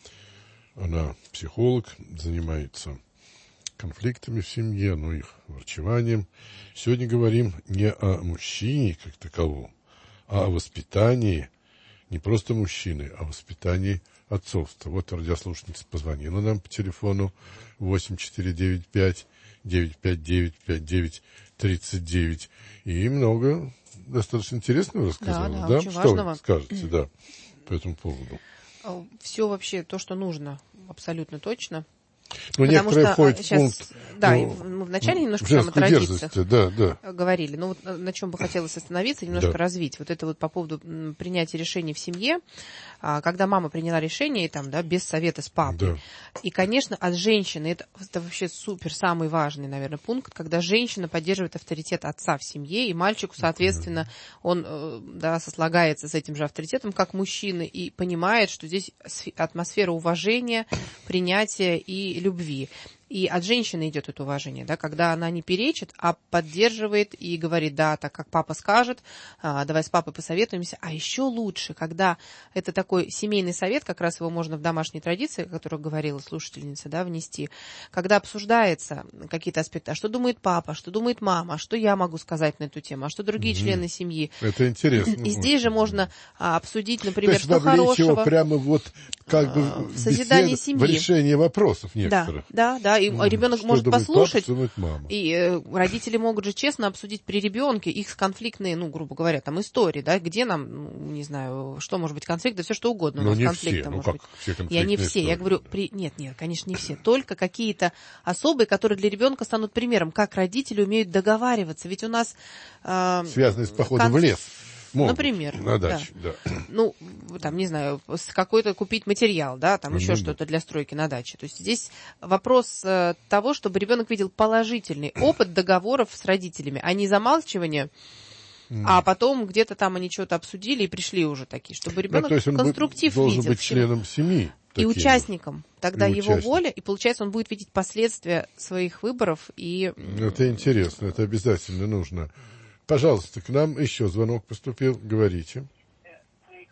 Она психолог, занимается конфликтами в семье, ну, их врачеванием. Сегодня говорим не о мужчине как таковом, а о воспитании не просто мужчины, а о воспитании отцовства. Вот радиослушательница позвонила нам по телефону восемь четыре девять пять девять пять девять пять девять тридцать девять. И много достаточно интересного рассказала. Да, да, да? очень Что важного. вы скажете, да, по этому поводу? Все вообще то, что нужно, абсолютно точно. Ну, некоторые входят в пункт... Да, ну, мы вначале немножко в там о традициях дерзости, да, да. говорили. Но вот на чем бы хотелось остановиться, немножко да. развить. Вот это вот по поводу принятия решений в семье. Когда мама приняла решение, там, да, без совета с папой. Да. И, конечно, от женщины, это, это вообще супер, самый важный, наверное, пункт, когда женщина поддерживает авторитет отца в семье, и мальчику, соответственно, он, да, сослагается с этим же авторитетом, как мужчина, и понимает, что здесь атмосфера уважения, принятия и любви. И от женщины идет это уважение, да, когда она не перечит, а поддерживает и говорит, да, так как папа скажет, давай с папой посоветуемся. А еще лучше, когда это такой семейный совет, как раз его можно в домашней традиции, о которой говорила слушательница, да, внести, когда обсуждается какие-то аспекты, а что думает папа, что думает мама, а что я могу сказать на эту тему, а что другие mm-hmm. члены семьи. Это интересно. И здесь же можно а, обсудить, например, что хорошего. То есть вовлечь его прямо вот как бы в созидание семьи. В решение вопросов некоторых. Да, да, да. И mm-hmm. ребенок что может послушать, папа, мама. И э, родители могут же честно обсудить при ребенке их конфликтные, ну, грубо говоря, там истории, да, где нам, ну, не знаю, что может быть конфликт, да все что угодно у Но нас не конфликт все. может Ну, быть. Все Я не все, истории. Я говорю, при... нет, нет, конечно, не все, только какие-то особые, которые для ребенка станут примером, как родители умеют договариваться, ведь у нас... Э, связанные с походом конф... в лес. Могут, Например. На даче, да. да. Ну, там, не знаю, какой-то купить материал, да, там ну, еще ну, что-то для стройки на даче. То есть здесь вопрос э, того, чтобы ребенок видел положительный опыт договоров с родителями, а не замалчивание, mm. а потом где-то там они что-то обсудили и пришли уже такие, чтобы ребенок да, конструктив должен видел. быть членом семьи. И участником. Тогда и его участник. воля, и получается, он будет видеть последствия своих выборов. И... Это интересно, это обязательно нужно. Пожалуйста, к нам еще звонок поступил. Говорите.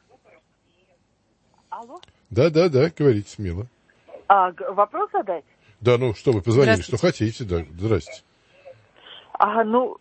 Алло? Да, да, да, говорите смело. А, вопрос задать? Да, ну что, вы позвонили, что хотите, да. Здрасте. А, ну,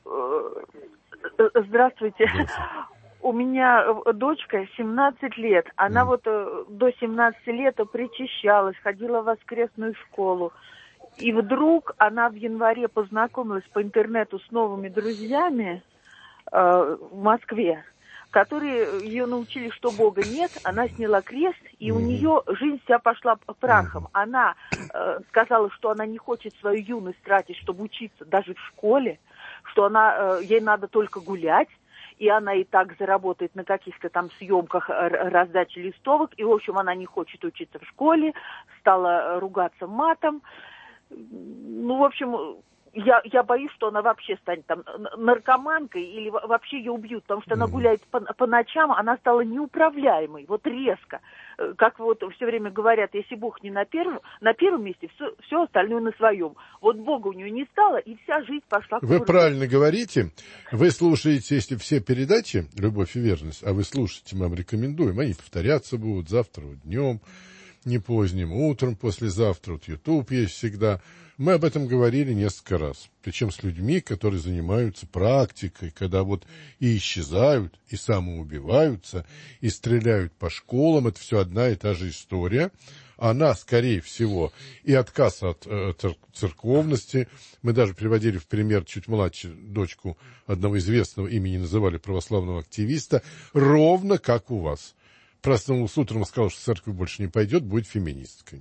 э, здравствуйте. Здравствуйте. У меня дочка семнадцать лет. Она mm. вот э, до семнадцати лет причащалась, ходила в воскресную школу. И вдруг она в январе познакомилась по интернету с новыми друзьями э, в Москве, которые ее научили, что Бога нет. Она сняла крест, и mm-hmm. у нее жизнь вся пошла прахом. Mm-hmm. Она э, сказала, что она не хочет свою юность тратить, чтобы учиться даже в школе, что она, э, ей надо только гулять, и она и так заработает на каких-то там съемках, раздаче листовок, и, в общем, она не хочет учиться в школе, стала ругаться матом. Ну, в общем, я, я боюсь, что она вообще станет там наркоманкой или вообще ее убьют, потому что она гуляет по, по ночам, она стала неуправляемой, вот резко. Как вот все время говорят, если Бог не на первом, на первом месте, все, все остальное на своем. Вот Бога у нее не стало, и вся жизнь пошла к Вы правильно говорите. Вы слушаете, если все передачи «Любовь и верность», а вы слушаете, мы вам рекомендуем, они повторяться будут завтра днем, не поздним утром, послезавтра, вот YouTube есть всегда. Мы об этом говорили несколько раз. Причем с людьми, которые занимаются практикой, когда вот и исчезают, и самоубиваются, и стреляют по школам. Это все одна и та же история. Она, скорее всего, и отказ от э, церковности. Мы даже приводили в пример чуть младшую дочку одного известного, имени называли, православного активиста, ровно как у вас. Проснулся утром и сказал, что в церковь больше не пойдет, будет феминисткой.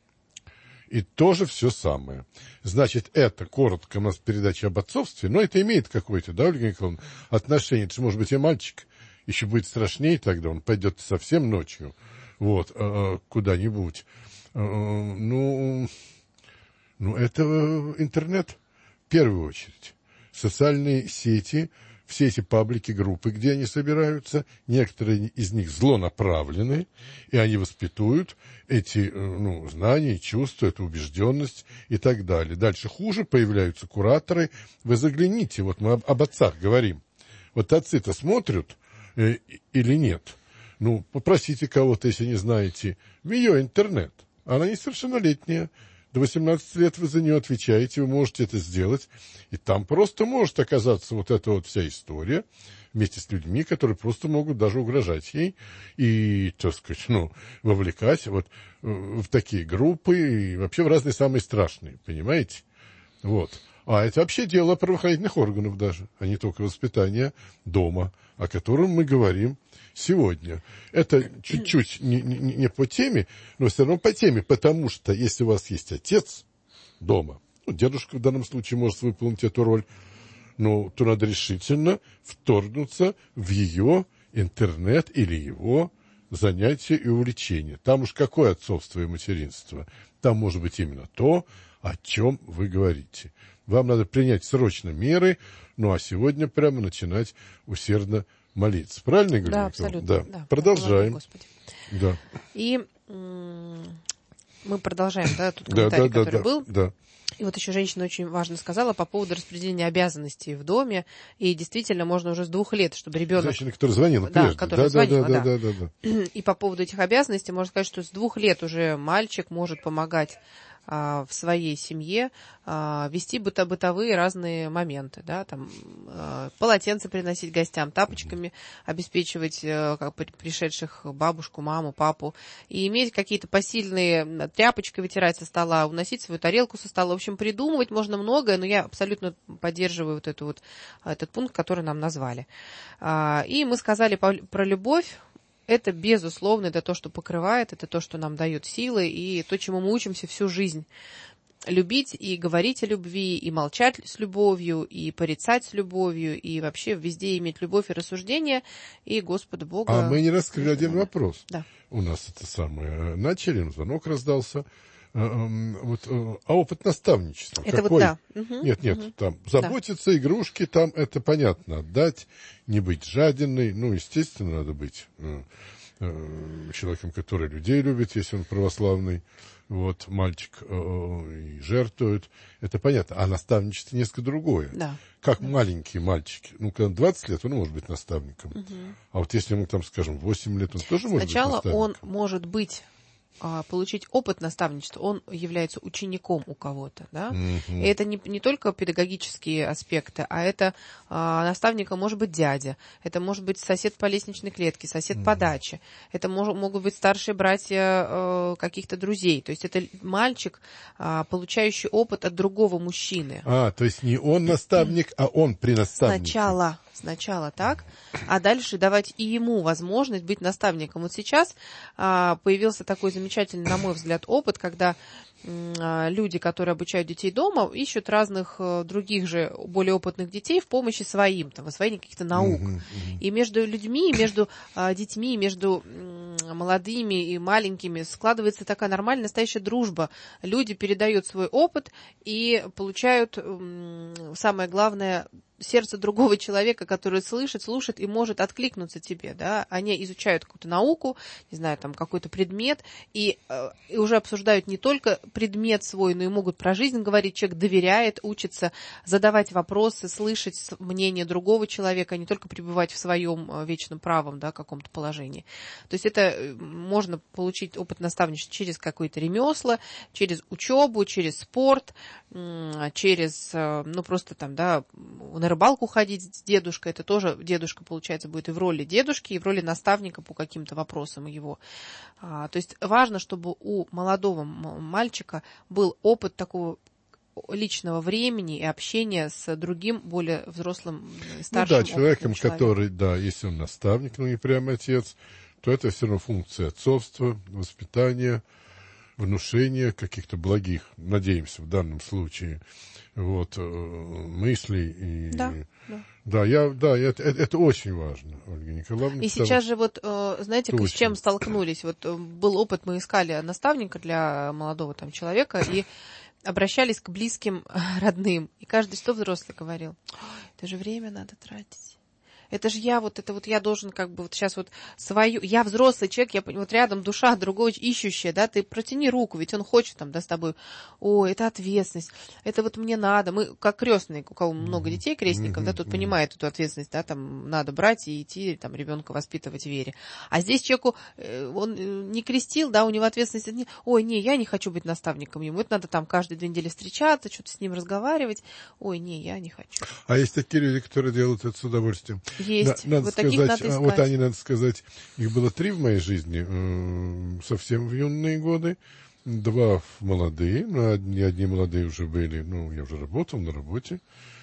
И тоже все самое. Значит, это коротко у нас передача об отцовстве, но это имеет какое-то, да, Ольга Николаевна, отношение. Это же, может быть, и мальчик. Еще будет страшнее тогда, он пойдет совсем ночью, вот, куда-нибудь. Ну, ну, это интернет в первую очередь. Социальные сети, все эти паблики, группы, где они собираются, некоторые из них злонаправлены, и они воспитуют эти, ну, знания, чувства, эту убежденность и так далее. Дальше хуже появляются кураторы. Вы загляните, вот мы об, об отцах говорим. Вот отцы-то смотрят э, или нет? Ну, попросите кого-то, если не знаете, в ее интернет. Она несовершеннолетняя. До восемнадцати лет вы за нее отвечаете, вы можете это сделать. И там просто может оказаться вот эта вот вся история вместе с людьми, которые просто могут даже угрожать ей и, так сказать, ну, вовлекать вот в такие группы и вообще в разные самые страшные, понимаете? Вот. А это вообще дело правоохранительных органов даже, а не только воспитания дома, о котором мы говорим сегодня. Это чуть-чуть не, не, не по теме, но все равно по теме, потому что если у вас есть отец дома, ну, дедушка в данном случае может выполнить эту роль, ну, то надо решительно вторгнуться в ее интернет или его занятия и увлечения. Там уж какое отцовство и материнство? Там может быть именно то, о чем вы говорите. Вам надо принять срочно меры, ну а сегодня прямо начинать усердно молиться. Правильно я говорю? Да, абсолютно. Да. Да. Продолжаем. Да. И м- мы продолжаем, да, тут комментарий, да, да, который да, был. Да. И вот еще женщина очень важно сказала по поводу распределения обязанностей в доме. И действительно, можно уже с двух лет, чтобы ребенок... Женщина, которая звонила да, прежде. Которая да, звонила, да, да. Да, да, да, да. И по поводу этих обязанностей можно сказать, что с двух лет уже мальчик может помогать а, в своей семье а, вести быто- бытовые разные моменты, да, там а, полотенце приносить гостям, тапочками обеспечивать а, как пришедших бабушку, маму, папу, и иметь какие-то посильные тряпочкой вытирать со стола, уносить свою тарелку со стола. В общем, придумывать можно многое, но я абсолютно поддерживаю вот эту вот, этот пункт, который нам назвали. А, и мы сказали по- про любовь. Это, безусловно, это то, что покрывает, это то, что нам дает силы, и то, чему мы учимся всю жизнь. Любить и говорить о любви, и молчать с любовью, и порицать с любовью, и вообще везде иметь любовь и рассуждение, и Господа Бога. А мы не раскрыли один вопрос. Да. У нас это самое начали, звонок раздался. Вот, а опыт наставничества это какой? Вот да. Угу, нет, нет, угу. там заботиться, да. Игрушки, там это понятно, отдать, не быть жадиной, ну, естественно, надо быть э, э, человеком, который людей любит, если он православный, вот, мальчик э, и жертвует, это понятно, а наставничество несколько другое. Да. Как да. маленькие мальчики, ну, когда двадцать лет, он может быть наставником, угу. А вот если ему, там, скажем, восемь лет, он тоже может Сначала быть наставником. Сначала он может быть а, получить опыт наставничества, он является учеником у кого-то, да, Mm-hmm. и это не, не только педагогические аспекты, а это а, наставником может быть дядя, это может быть сосед по лестничной клетке, сосед mm-hmm. по даче, это мож, могут быть старшие братья а, каких-то друзей, то есть это мальчик, а, получающий опыт от другого мужчины. А, то есть не он наставник, а он при наставнике. Сначала, сначала так, а дальше давать и ему возможность быть наставником. Вот сейчас а, появился такой замечательный, на мой взгляд, опыт, когда а, люди, которые обучают детей дома, ищут разных а, других же более опытных детей в помощи своим, там, в освоении каких-то наук. Uh-huh, uh-huh. И между людьми, между а, детьми, между м, молодыми и маленькими складывается такая нормальная, настоящая дружба. Люди передают свой опыт и получают, м, самое главное, сердце другого человека, который слышит, слушает и может откликнуться тебе, да, они изучают какую-то науку, не знаю, там, какой-то предмет, и, и уже обсуждают не только предмет свой, но и могут про жизнь говорить, человек доверяет, учится задавать вопросы, слышать мнение другого человека, а не только пребывать в своем вечном правом, да, каком-то положении. То есть это можно получить опыт наставничества через какое-то ремесло, через учебу, через спорт, через, ну, просто там, да, на рыбалку ходить с дедушкой, это тоже дедушка, получается, будет и в роли дедушки, и в роли наставника по каким-то вопросам его. А, то есть важно, чтобы у молодого мальчика был опыт такого личного времени и общения с другим, более взрослым, старшим. Ну да, человеком, который, да, если он наставник, но не прям отец, то это все равно функция отцовства, воспитания, внушения каких-то благих, надеемся, в данном случае, вот, мыслей. И, да, да. Да, я, да это, это очень важно, Ольга Николаевна. И сейчас же вот, знаете, точно. С чем столкнулись? Вот был опыт, мы искали наставника для молодого там человека, и обращались к близким родным. И каждый что взрослый говорил? Это же время надо тратить. Это же я, вот это вот я должен как бы вот сейчас вот свою, я взрослый человек, я вот рядом душа другого ищущая, да, ты протяни руку, ведь он хочет там, да, с тобой, ой, это ответственность, это вот мне надо, мы как крестные, у кого много детей, крестников, да, тут понимает эту ответственность, да, там надо брать и идти, там, ребенка воспитывать в вере. А здесь человеку, он не крестил, да, у него ответственность, не, ой, не, я не хочу быть наставником ему, это надо там каждые две недели встречаться, что-то с ним разговаривать, ой, не, я не хочу. А есть такие люди, которые делают это с удовольствием. Есть. На, надо вот сказать, таких надо искать. Вот они, надо сказать, их было три в моей жизни, э, совсем в юные годы, два молодые, ну, одни, одни молодые уже были, ну, я уже работал на работе,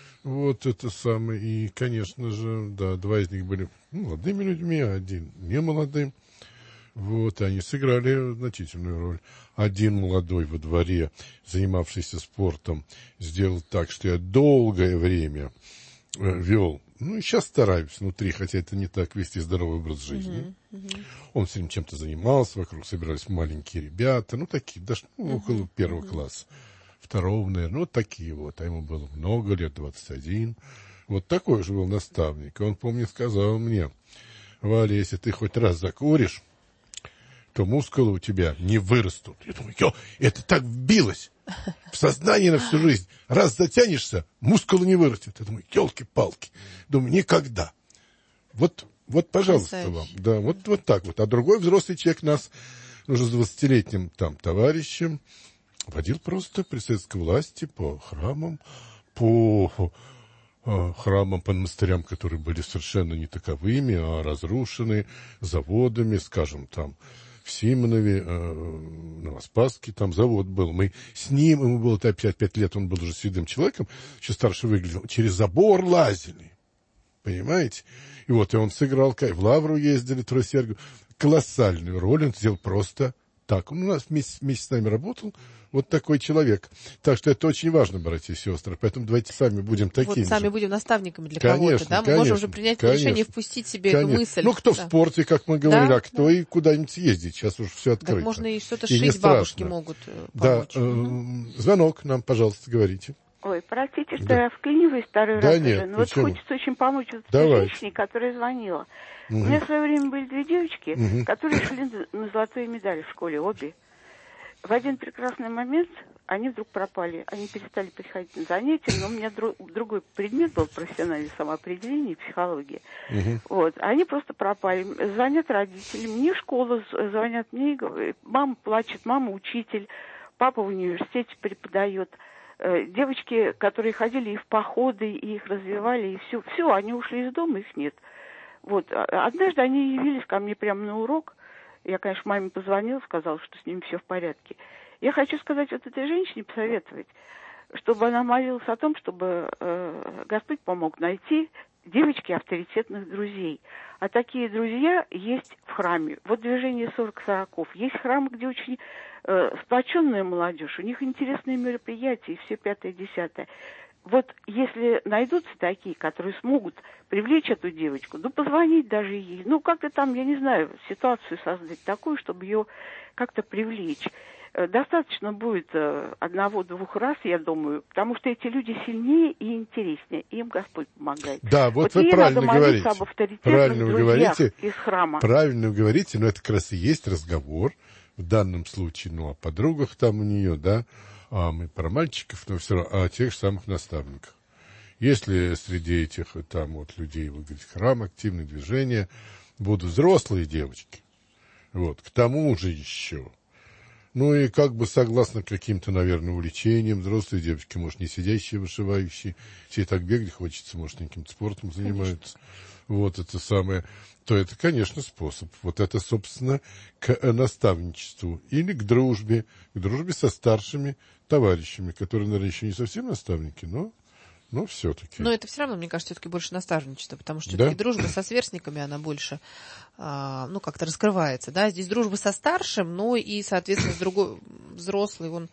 вот это самое, и, конечно же, да, два из них были молодыми людьми, а один не молодым, вот, и они сыграли значительную роль. Один молодой во дворе, занимавшийся спортом, сделал так, что я долгое время э, вел. Ну, и сейчас стараюсь внутри, хотя это не так, вести здоровый образ жизни. Uh-huh, uh-huh. Он все время чем-то занимался, вокруг собирались маленькие ребята, ну, такие, даже ну, uh-huh, около первого uh-huh. класса, второго, наверное, ну, вот такие вот. А ему было много лет, двадцать один. Вот такой же был наставник. И он, помню, сказал мне: Валя, если ты хоть раз закуришь, то мускулы у тебя не вырастут. Я думаю, ё, это так вбилось в сознание на всю жизнь. Раз затянешься, мускулы не вырастет. Я думаю, елки-палки. Думаю, никогда. Вот, вот, пожалуйста, вам. Да, вот, вот так вот. А другой взрослый человек нас, уже с двадцатилетним там товарищем, водил просто при советской власти по храмам, по э, храмам, по монастырям, которые были совершенно не таковыми, а разрушены заводами, скажем, там, в Симонове, э, Новоспасске, там завод был. Мы с ним, ему было пять, пять лет, он был уже седым человеком, еще старше выглядел, через забор лазили. Понимаете? И вот, и он сыграл, в Лавру ездили, Трой-Сергию. Колоссальную роль он сделал просто так. Он у нас вместе, вместе с нами работал, вот такой человек. Так что это очень важно, братья и сестры. Поэтому давайте сами будем такими Вот сами же. будем наставниками для конечно, кого-то, да? Мы конечно, можем уже принять конечно, решение впустить себе конечно. эту мысль. Ну, кто да. в спорте, как мы говорили, да, а кто да. и куда-нибудь ездить. Сейчас уже все открыто. Так можно и что-то и шить, бабушки могут помочь. Да, э, угу. Звонок нам, пожалуйста, говорите. Ой, простите, что да. я вклиниваюсь второй да раз нет, уже, но почему? вот хочется очень помочь вот этой Давайте. женщине, которая звонила. Угу. У меня в свое время были две девочки, угу. которые шли на золотые медали в школе, обе. в один прекрасный момент они вдруг пропали. Они перестали приходить на занятия, но у меня друг, другой предмет был профессиональное самоопределение, психология. Угу. Вот. Они просто пропали. Звонят родители, мне в школу звонят, мне говорят, мама плачет, мама учитель, папа в университете преподает. Девочки, которые ходили и в походы, и их развивали, и все, все, они ушли из дома, их нет. Вот. Однажды они явились ко мне прямо на урок. Я, конечно, маме позвонила, сказала, что с ними все в порядке. Я хочу сказать вот этой женщине, посоветовать, чтобы она молилась о том, чтобы э, Господь помог найти девочке авторитетных друзей. А такие друзья есть в храме. Вот движение сорок сороков. Есть храмы, где очень э, сплоченная молодежь, у них интересные мероприятия, и все пятое, десятое. Вот если найдутся такие, которые смогут привлечь эту девочку, ну, позвонить даже ей, ну, как-то там, я не знаю, ситуацию создать такую, чтобы ее как-то привлечь. Достаточно будет одного-двух раз, я думаю, потому что эти люди сильнее и интереснее, им Господь помогает. Да, вот, вот вы правильно говорите. Об правильно вы говорите, из храма. Правильно вы говорите, но это как раз и есть разговор в данном случае, ну, о подругах там у нее, да, а мы про мальчиков, но все равно о тех же самых наставниках. Если среди этих там вот людей, вы говорите, храм, активное движение, будут взрослые девочки, вот, к тому же еще, ну и как бы согласно каким-то, наверное, увлечениям, взрослые девочки, может, не сидящие, вышивающие, все так бегать хочется, может, каким-то спортом занимаются, конечно. Вот это самое, то это, конечно, способ. Вот это, собственно, к наставничеству или к дружбе, к дружбе со старшими товарищами, которые, наверное, еще не совсем наставники, но, но все-таки. Но это все равно, мне кажется, все-таки больше наставничество, потому что все-таки да? дружба со сверстниками, она больше, а, ну, как-то раскрывается, да, здесь дружба со старшим, но и, соответственно, с другой, взрослый, он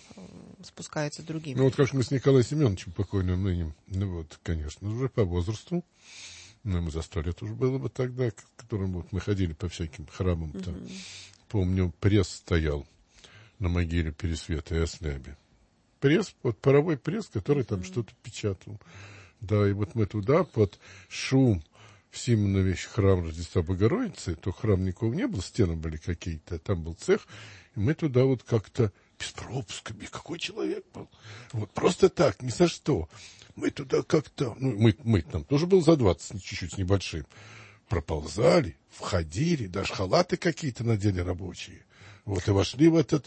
спускается другим. Ну, вот как мы с Николаем Семеновичем, покойным ныне, ну, вот, конечно, уже по возрасту, ну, ему за сто лет уже было бы тогда, к которому вот мы ходили по всяким храмам. Там. Uh-huh. Помню, пресс стоял на могиле Пересвета и Ослябе. Пресс, вот паровой пресс, который uh-huh. там что-то печатал. Да, и вот мы туда под шум в Симонове храм Рождества Богородицы, то храм никого не было, стены были какие-то, там был цех, и мы туда вот как-то без пропуска, какой человек был. Вот просто так, ни за что. Мы туда как-то, ну, мы, мы там тоже был за двадцать, чуть-чуть с небольшим, проползали, входили, даже халаты какие-то надели рабочие. Вот и вошли в этот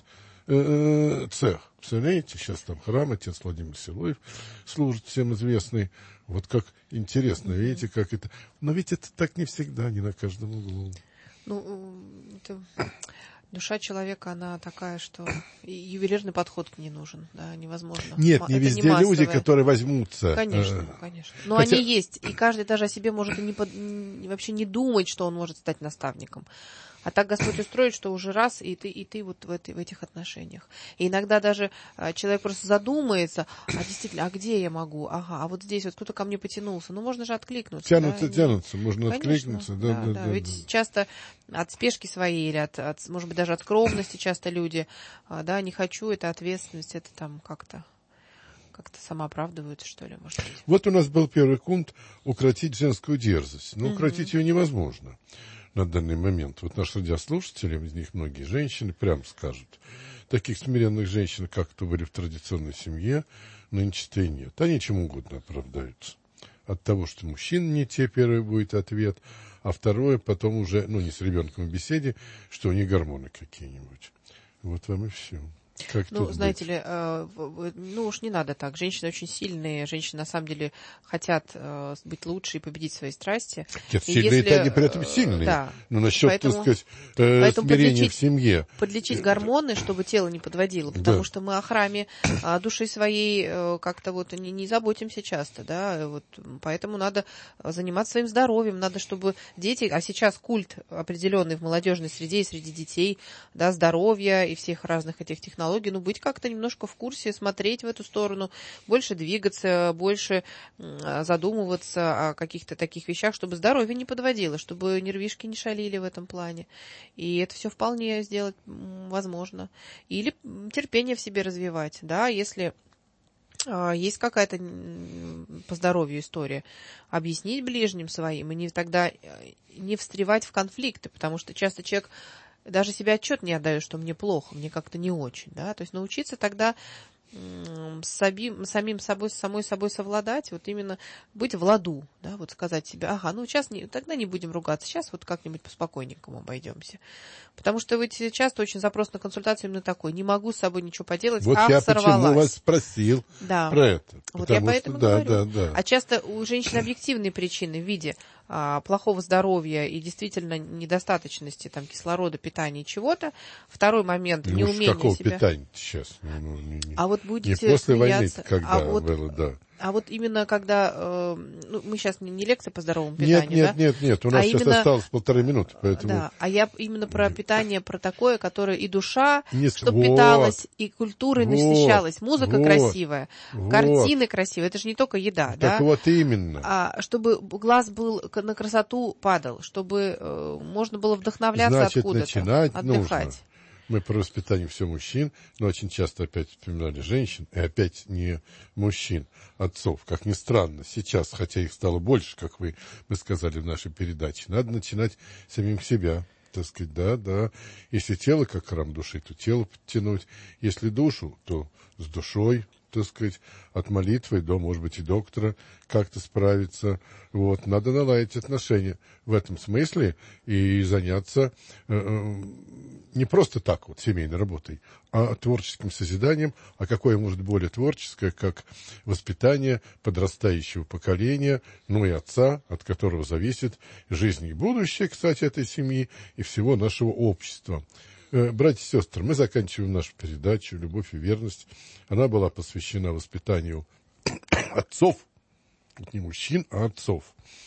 э, цех. Представляете, сейчас там храм, отец Владимир Силуев служит, всем известный. Вот как интересно, видите, как это... Но ведь это так не всегда, не на каждом углу. Ну, это... Душа человека, она такая, что ювелирный подход к ней нужен, да, невозможно. Нет, М- не везде не люди, которые возьмутся. Конечно, э- конечно. Но Хотя... они есть, и каждый даже о себе может и не под... вообще не думать, что он может стать наставником. А так Господь устроит, что уже раз, и ты, и ты вот в, этой, в этих отношениях. И иногда даже а, человек просто задумается, а действительно, а где я могу? Ага, а вот здесь вот кто-то ко мне потянулся. Ну, можно же откликнуться. Тянутся, да? тянутся, можно Конечно, откликнуться. Да, да, да, да. да, Ведь да. часто от спешки своей или, от, от, может быть, даже от скромности часто люди, а, да, не хочу, это ответственность, это там как-то... как-то самооправдываются, что ли, может быть. Вот у нас был первый пункт – укротить женскую дерзость. Но укротить ее невозможно на данный момент. Вот наши радиослушатели, из них многие женщины, прям скажут, таких смиренных женщин, как то были в традиционной семье, нынче-то и нет. Они чем угодно оправдаются. От того, что мужчина не те, первый будет ответ, а второе потом уже, ну, не с ребенком в беседе, что у них гормоны какие-нибудь. Вот вам и все. Как ну, знаете быть? ли, э, ну уж не надо так. Женщины очень сильные, женщины на самом деле хотят э, быть лучше и победить свои страсти. Нет, сильные это они при этом сильные. Да. Но насчет, поэтому, так сказать, э, смирения подлечить, в семье. Подлечить гормоны, чтобы тело не подводило, потому да. что мы о храме о душе своей э, как-то вот не, не заботимся часто, да, вот, поэтому надо заниматься своим здоровьем, надо, чтобы дети, а сейчас культ определенный в молодежной среде и среди детей, да, здоровья и всех разных этих технологий, ну, быть как-то немножко в курсе, смотреть в эту сторону, больше двигаться, больше задумываться о каких-то таких вещах, чтобы здоровье не подводило, чтобы нервишки не шалили в этом плане. И это все вполне сделать возможно. Или терпение в себе развивать, да, если есть какая-то по здоровью история, объяснить ближним своим, и не, тогда не встревать в конфликты, потому что часто человек даже себе отчет не отдаю, что мне плохо, мне как-то не очень, да, то есть научиться тогда самим, самим собой, самой собой совладать, вот именно быть в ладу, да, вот сказать себе, ага, ну сейчас не, тогда не будем ругаться, сейчас вот как-нибудь поспокойненькому обойдемся. Потому что ведь часто очень запрос на консультацию именно такой, не могу с собой ничего поделать, вот ах, я сорвалась. почему вас спросил да. про это. Вот я поэтому что, говорю. Да, да, да. А часто у женщин объективные причины в виде а, плохого здоровья и действительно недостаточности там, кислорода, питания и чего-то. Второй момент, ну, неумение какого себя... питания сейчас? Ну, не, не, а вот будете не после смеяться. войны, когда а вот, было, да. А вот именно когда... Э, ну, мы сейчас не, не лекция по здоровому питанию, нет, нет, да? Нет, нет, у нас а сейчас именно, осталось полторы минуты, поэтому... Да, а я именно про питание, про такое, которое и душа, не... чтобы вот, питалась, и культурой вот, насыщалась, музыка вот, красивая, вот. Картины красивые, это же не только еда, так да? Так вот именно. А чтобы глаз был на красоту падал, чтобы э, можно было вдохновляться Значит, откуда-то, начинать отдыхать. Нужно. Мы про воспитание все мужчин, но очень часто опять вспоминали женщин, и опять не мужчин, отцов. Как ни странно, сейчас, хотя их стало больше, как вы, вы сказали в нашей передаче, надо начинать самим себя. Так сказать, да, да. Если тело как храм души, то тело подтянуть. Если душу, то с душой, так сказать, от молитвы до, может быть, и доктора как-то справиться. Вот. Надо наладить отношения в этом смысле и заняться э, не просто так вот семейной работой, а творческим созиданием. А какое может более творческое, как воспитание подрастающего поколения, ну и отца, от которого зависит жизнь и будущее, кстати, этой семьи и всего нашего общества. Братья и сестры, мы заканчиваем нашу передачу «Любовь и верность». Она была посвящена воспитанию отцов, не мужчин, а отцов.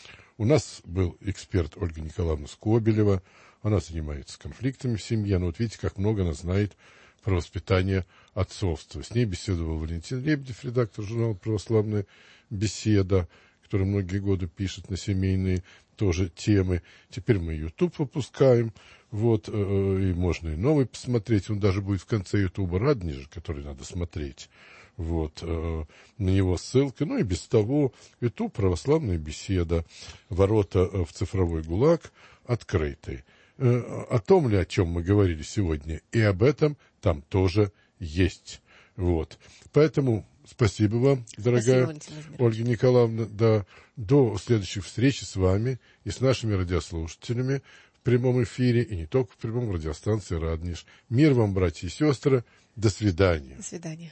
У нас был эксперт Ольга Николаевна Скобелева. Она занимается конфликтами в семье. Но вот видите, как много она знает про воспитание отцовства. С ней беседовал Валентин Лебедев, редактор журнала «Православная беседа», который многие годы пишет на семейные тоже темы. Теперь мы YouTube выпускаем. Вот, э, и можно и новый посмотреть. Он даже будет в конце Ютуба Радонеж, который надо смотреть. Вот, э, на него ссылка. Ну и без того, Ютуб «Православная беседа». Ворота в цифровой ГУЛАГ открыты. Э, о том ли, о чем мы говорили сегодня, и об этом там тоже есть. Вот. Поэтому спасибо вам, дорогая спасибо, Ольга Николаевна. Да, до следующих встреч с вами и с нашими радиослушателями в прямом эфире, и не только в прямом, радиостанции «Радонеж». Мир вам, братья и сестры. До свидания. До свидания.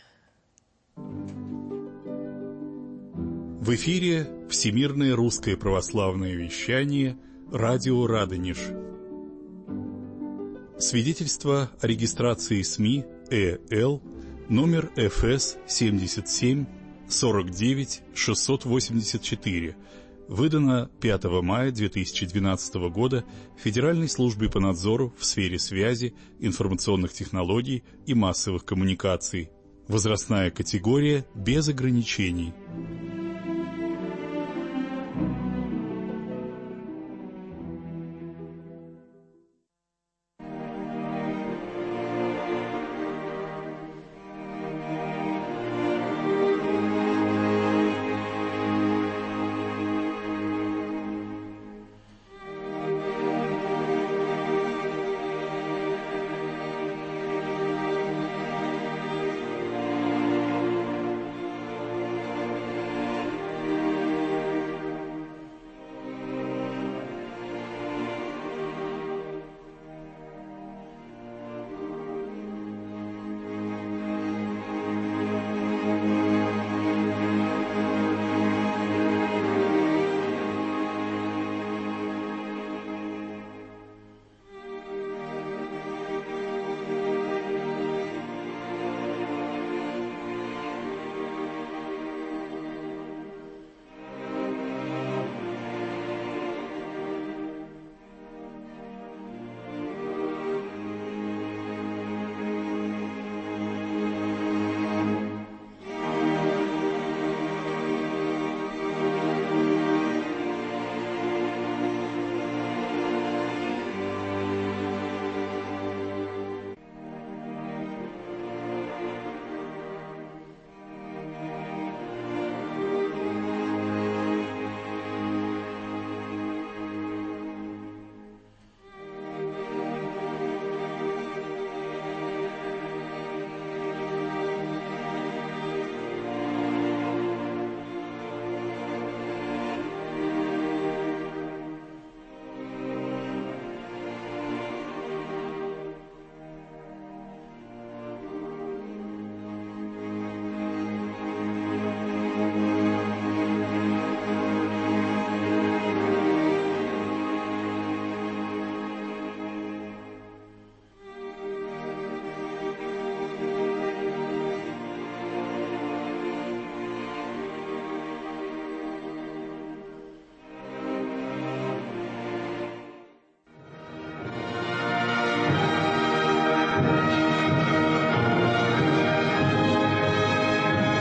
В эфире Всемирное русское православное вещание «Радио Радонеж». Свидетельство о регистрации СМИ ЭЛ номер эф эс семьдесят семь сорок девять шестьсот восемьдесят четыре, выдано пятого мая две тысячи двенадцатого года Федеральной службой по надзору в сфере связи, информационных технологий и массовых коммуникаций. Возрастная категория без ограничений.